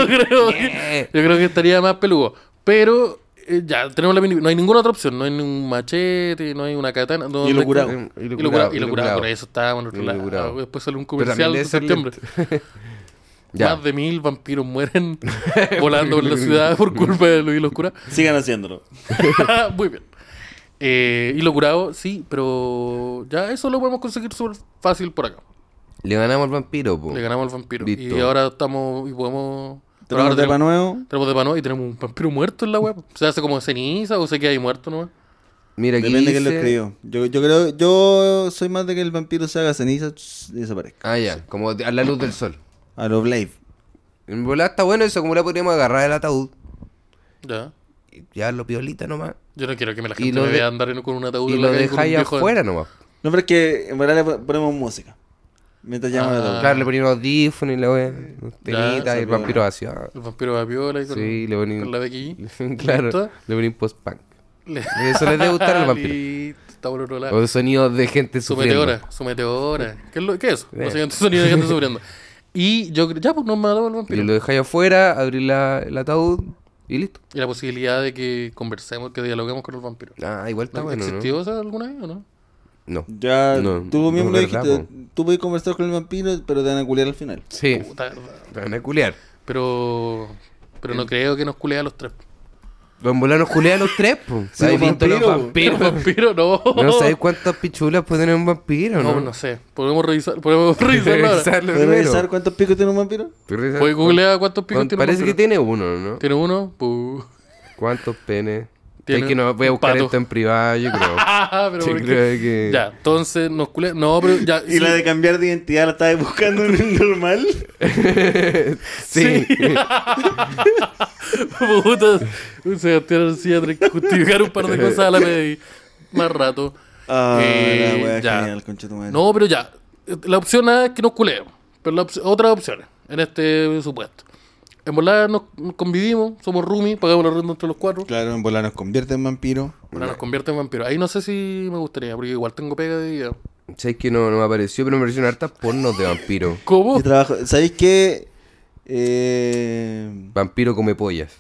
yo creo que estaría más peludo. Pero ya, tenemos la mini... No hay ninguna otra opción. No hay ni un machete, no hay una katana. No, Y lo no hay- curado. Y lo curado. Con eso estábamos en otro Y lo lado. curado. Después sale un Pero también comercial debe de ser septiembre. Ya. Más de 1000 vampiros mueren volando por la ciudad por culpa de los hilos curados. Sigan haciéndolo. Muy bien. Hilo curado, sí, pero ya eso lo podemos conseguir súper fácil por acá. Le ganamos al vampiro, po. Le ganamos al vampiro. Listo. Y ahora estamos y podemos... pero Tenemos ahora depa nuevo. tenemos de pano y tenemos un vampiro muerto en la web. ¿Se hace como ceniza o se queda ahí muerto nomás? Mira, aquí Depende de quién lo dice... escribió. Yo creo, yo soy más de que el vampiro se haga ceniza y desaparezca. Ah, ya. Como a la luz del sol. A lo Blade. En volada está bueno eso, como la podríamos agarrar el ataúd. Ya. Y ya lo piolita nomás. Yo no quiero que la Y gente lo me de- vea andar con un ataúd Y en la lo calle con un dejáis viejo- afuera nomás. No, pero es que en verdad le ponemos música. Mientras llama el ataúd. Claro, le ponía unos audífonos y la wea. Tenitas y el se vampiro vacío. El vampiro va a piola y con, Sí, le ponía... con la Becky G. Claro, ¿Listo? le ponía un post-punk. Le- Eso les debe gustar al vampiro. Listo. está por otro lado. O sonidos de gente Su sufriendo. meteora. ¿Qué es eso? Básicamente sonido de gente sufriendo. Y yo ya, pues nos matamos el Y vampiro. lo dejáis afuera, abrir el ataúd y listo. Y la posibilidad de que conversemos, que dialoguemos con el vampiro. Ah, igual está bueno, ¿no? ¿Existió eso alguna vez o no? No. Ya, No, tú mismo no lo es verdad, dijiste. po. Tú puedes conversar con el vampiro, pero te van a culiar al final. Sí, Puta verdad. te van a culiar. Pero no creo que nos culea a los tres. Los volanos culean los tres, pues. Sí, ¿Sabes los visto los vampiros. Pero vampiros? vampiro no. No sabéis cuántas pichulas puede tener un vampiro, No, ¿no? no sé. Podemos revisarlo ahora. Revisarlo ¿Puedes primero. revisar cuántos picos tiene un vampiro? Revisar Puede googlear cuántos picos tiene un Parece que vampiro. tiene uno, ¿no? ¿Tiene uno? Puh. ¿Cuántos penes? Tiene Es que no voy a un buscar pato. esto en privado, yo creo. Pero Sí, ¿por qué? creo que... Ya, entonces nos culea. No, pero ya. ¿Y la de cambiar de identidad la estabas buscando en el normal? Sí. Puta. Sebastián Arcilla tiene que justificar un par de cosas a la vez y más rato. Ah, Eh, la wea ya. genial, concha tu madre. No, pero ya. La opción A es que nos culeemos. Pero otras opciones en este supuesto. En volada nos convivimos, somos roomies, pagamos la renta entre los cuatro. Claro, en bola nos convierte en vampiro. Ahora nos convierte en vampiros. Ahí no sé si me gustaría, porque igual tengo pega de día. Sabes que no me apareció, pero me aparecieron hartas pornos de vampiro. ¿Cómo? Yo trabajo. ¿Sabéis qué? Vampiro come pollas.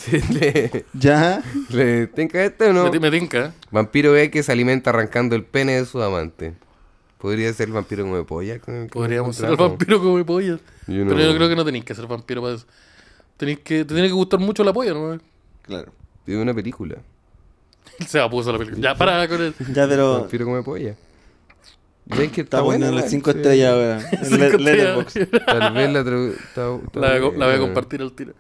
Ya. ¿Le tenga este o no? Me tinca. Vampiro ve que se alimenta arrancando el pene de su amante. ¿Podría ser el vampiro come pollas? Podríamos ser el vampiro como pollas. Yo no- Pero yo creo que no tenéis que ser vampiro para eso. Te tiene que gustar mucho la polla, ¿no? Claro. Es una película. Se va puso la película. Ya, para con el... Ya, pero. Vampiro come pollas. ¿Ves que está Está buena? poniendo las igual? 5 Sí. estrellas ahora. En Cinco estrellas. Letterboxd. Tal vez La voy a compartir al tiro.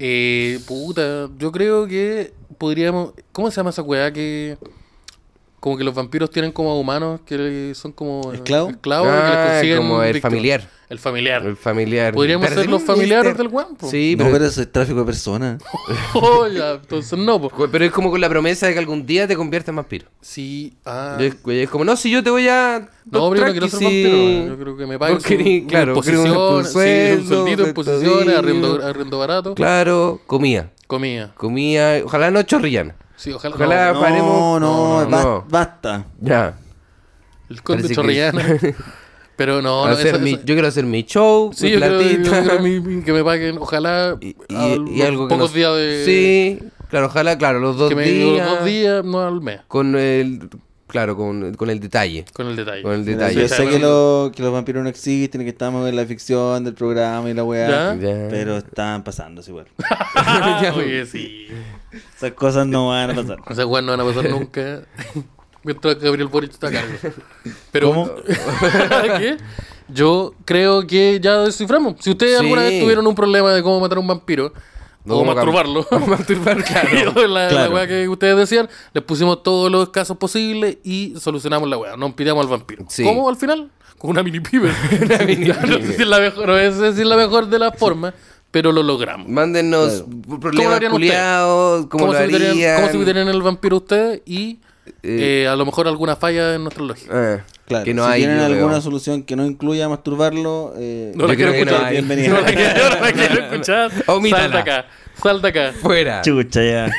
Puta, yo creo que podríamos... ¿Cómo se llama esa weá que... Como que los vampiros tienen como a humanos que son como... ¿Esclavos? Esclavos y que les Ah, consiguen como el víctimas. familiar. El familiar. El familiar. Podríamos Pero ser sí, los familiares Mister. del weón, po. Sí, No, pero, pero eso es tráfico de personas. Oh, ya, entonces no, po. pero es como con la promesa de que algún día te conviertas en vampiro. Sí, ah... Es como, no, si yo te voy a... No, pero yo no quiero ser vampiro, sí. yo creo que me paguen Vos querís, claro, querés un posiciones, sí, un sueldo, sueldito en posiciones, sueldito. arriendo barato, Claro, comida. comida. Ojalá no chorrillana. Sí, ojalá. Ojalá- no, paremos- no. Basta. Ya. el conde Parece que- Chorrillana. Pero no, no, Hacer esa- yo quiero hacer mi show, sí, mi yo quiero platita. que me paguen, ojalá, Y algo que pocos nos- días de... Sí, claro, ojalá, claro, los 2 que me días. los 2 días, no al mes, Con el... Claro, con el detalle. con el detalle. Con el Mira, detalle. yo Sí, sé sí, que, bueno. que los vampiros no existen y que estamos en la ficción del programa y la weá. ¿Ya? Pero están pasándose igual. Oye, sí. Esas cosas no van a pasar. Esas weas no van a pasar nunca. Mientras Gabriel Boric está a cargo. Pero, ¿Cómo? ¿qué? Yo creo que ya desciframos. Si ustedes Sí. alguna vez tuvieron un problema de cómo matar a un vampiro, No, o cómo masturbarlo, Masturbar, claro. la Claro. wea que ustedes decían, les pusimos todos los casos posibles y solucionamos la wea. Nos pillamos al vampiro. Sí. ¿Cómo al final? Con una mini pibe. mini No sé si es la mejor, no sé si es la mejor de las formas, pero lo logramos. Mándennos ¿Cómo lo problemas harían culiados, cómo lo se harían. evitarían el vampiro ustedes? Y a lo mejor alguna falla en nuestra lógica. Claro, que no si hay, tienen yo alguna veo. solución que no incluya masturbarlo, No la Yo quiero creo que no escuchar. hay. bienvenida. No la quiero escuchar. Omítala. Salta acá. Salta acá. Fuera. Chucha, ya.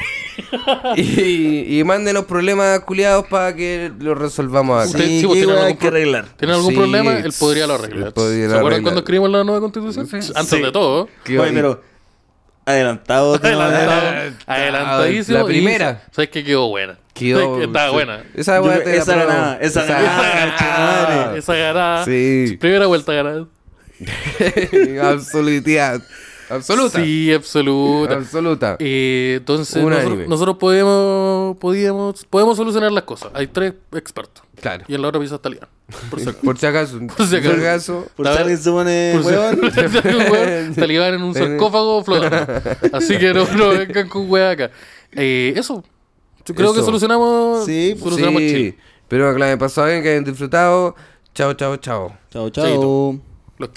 Y mándenos problemas culiados para que los resolvamos acá. Usted- Sí, sí, vos ¿qué tienen weá hay algún que arreglar? ¿Tienen algún Sí, problema? Él podría lo arreglar. él podría ¿Se acuerdan arreglar. cuando escribimos la nueva constitución? Antes Sí. de todo. Que- Oye, pero adelantado. de una manera. Adelantadísimo. La primera. ¿Sabes qué? Quedó buena. Quedó- ¿Sabes qué? Estaba buena. Esa Yo- weá te la esa apruebo. ganaba, esa ganaba, chaval. Esa ganada. Sí. Primera vuelta ganada. Absolutidad. Absoluta. Sí, absoluta. Absoluta. Entonces, Unánime. nosotros podemos solucionar las cosas. Hay 3 expertos. Claro. Y en la otra pieza está Lian. Por si acaso. Por si acaso. Por si acaso. Por si alguien se pone Por si- hueón. Weón, talibán en un sarcófago flotando. Así que no vengan con weá acá. Eso. Yo creo que Eso. solucionamos. Sí, solucionamos Sí. Chile. Pero que la pasado bien, que hayan disfrutado. Chao, chao, chao. Chao, Chaito. chao.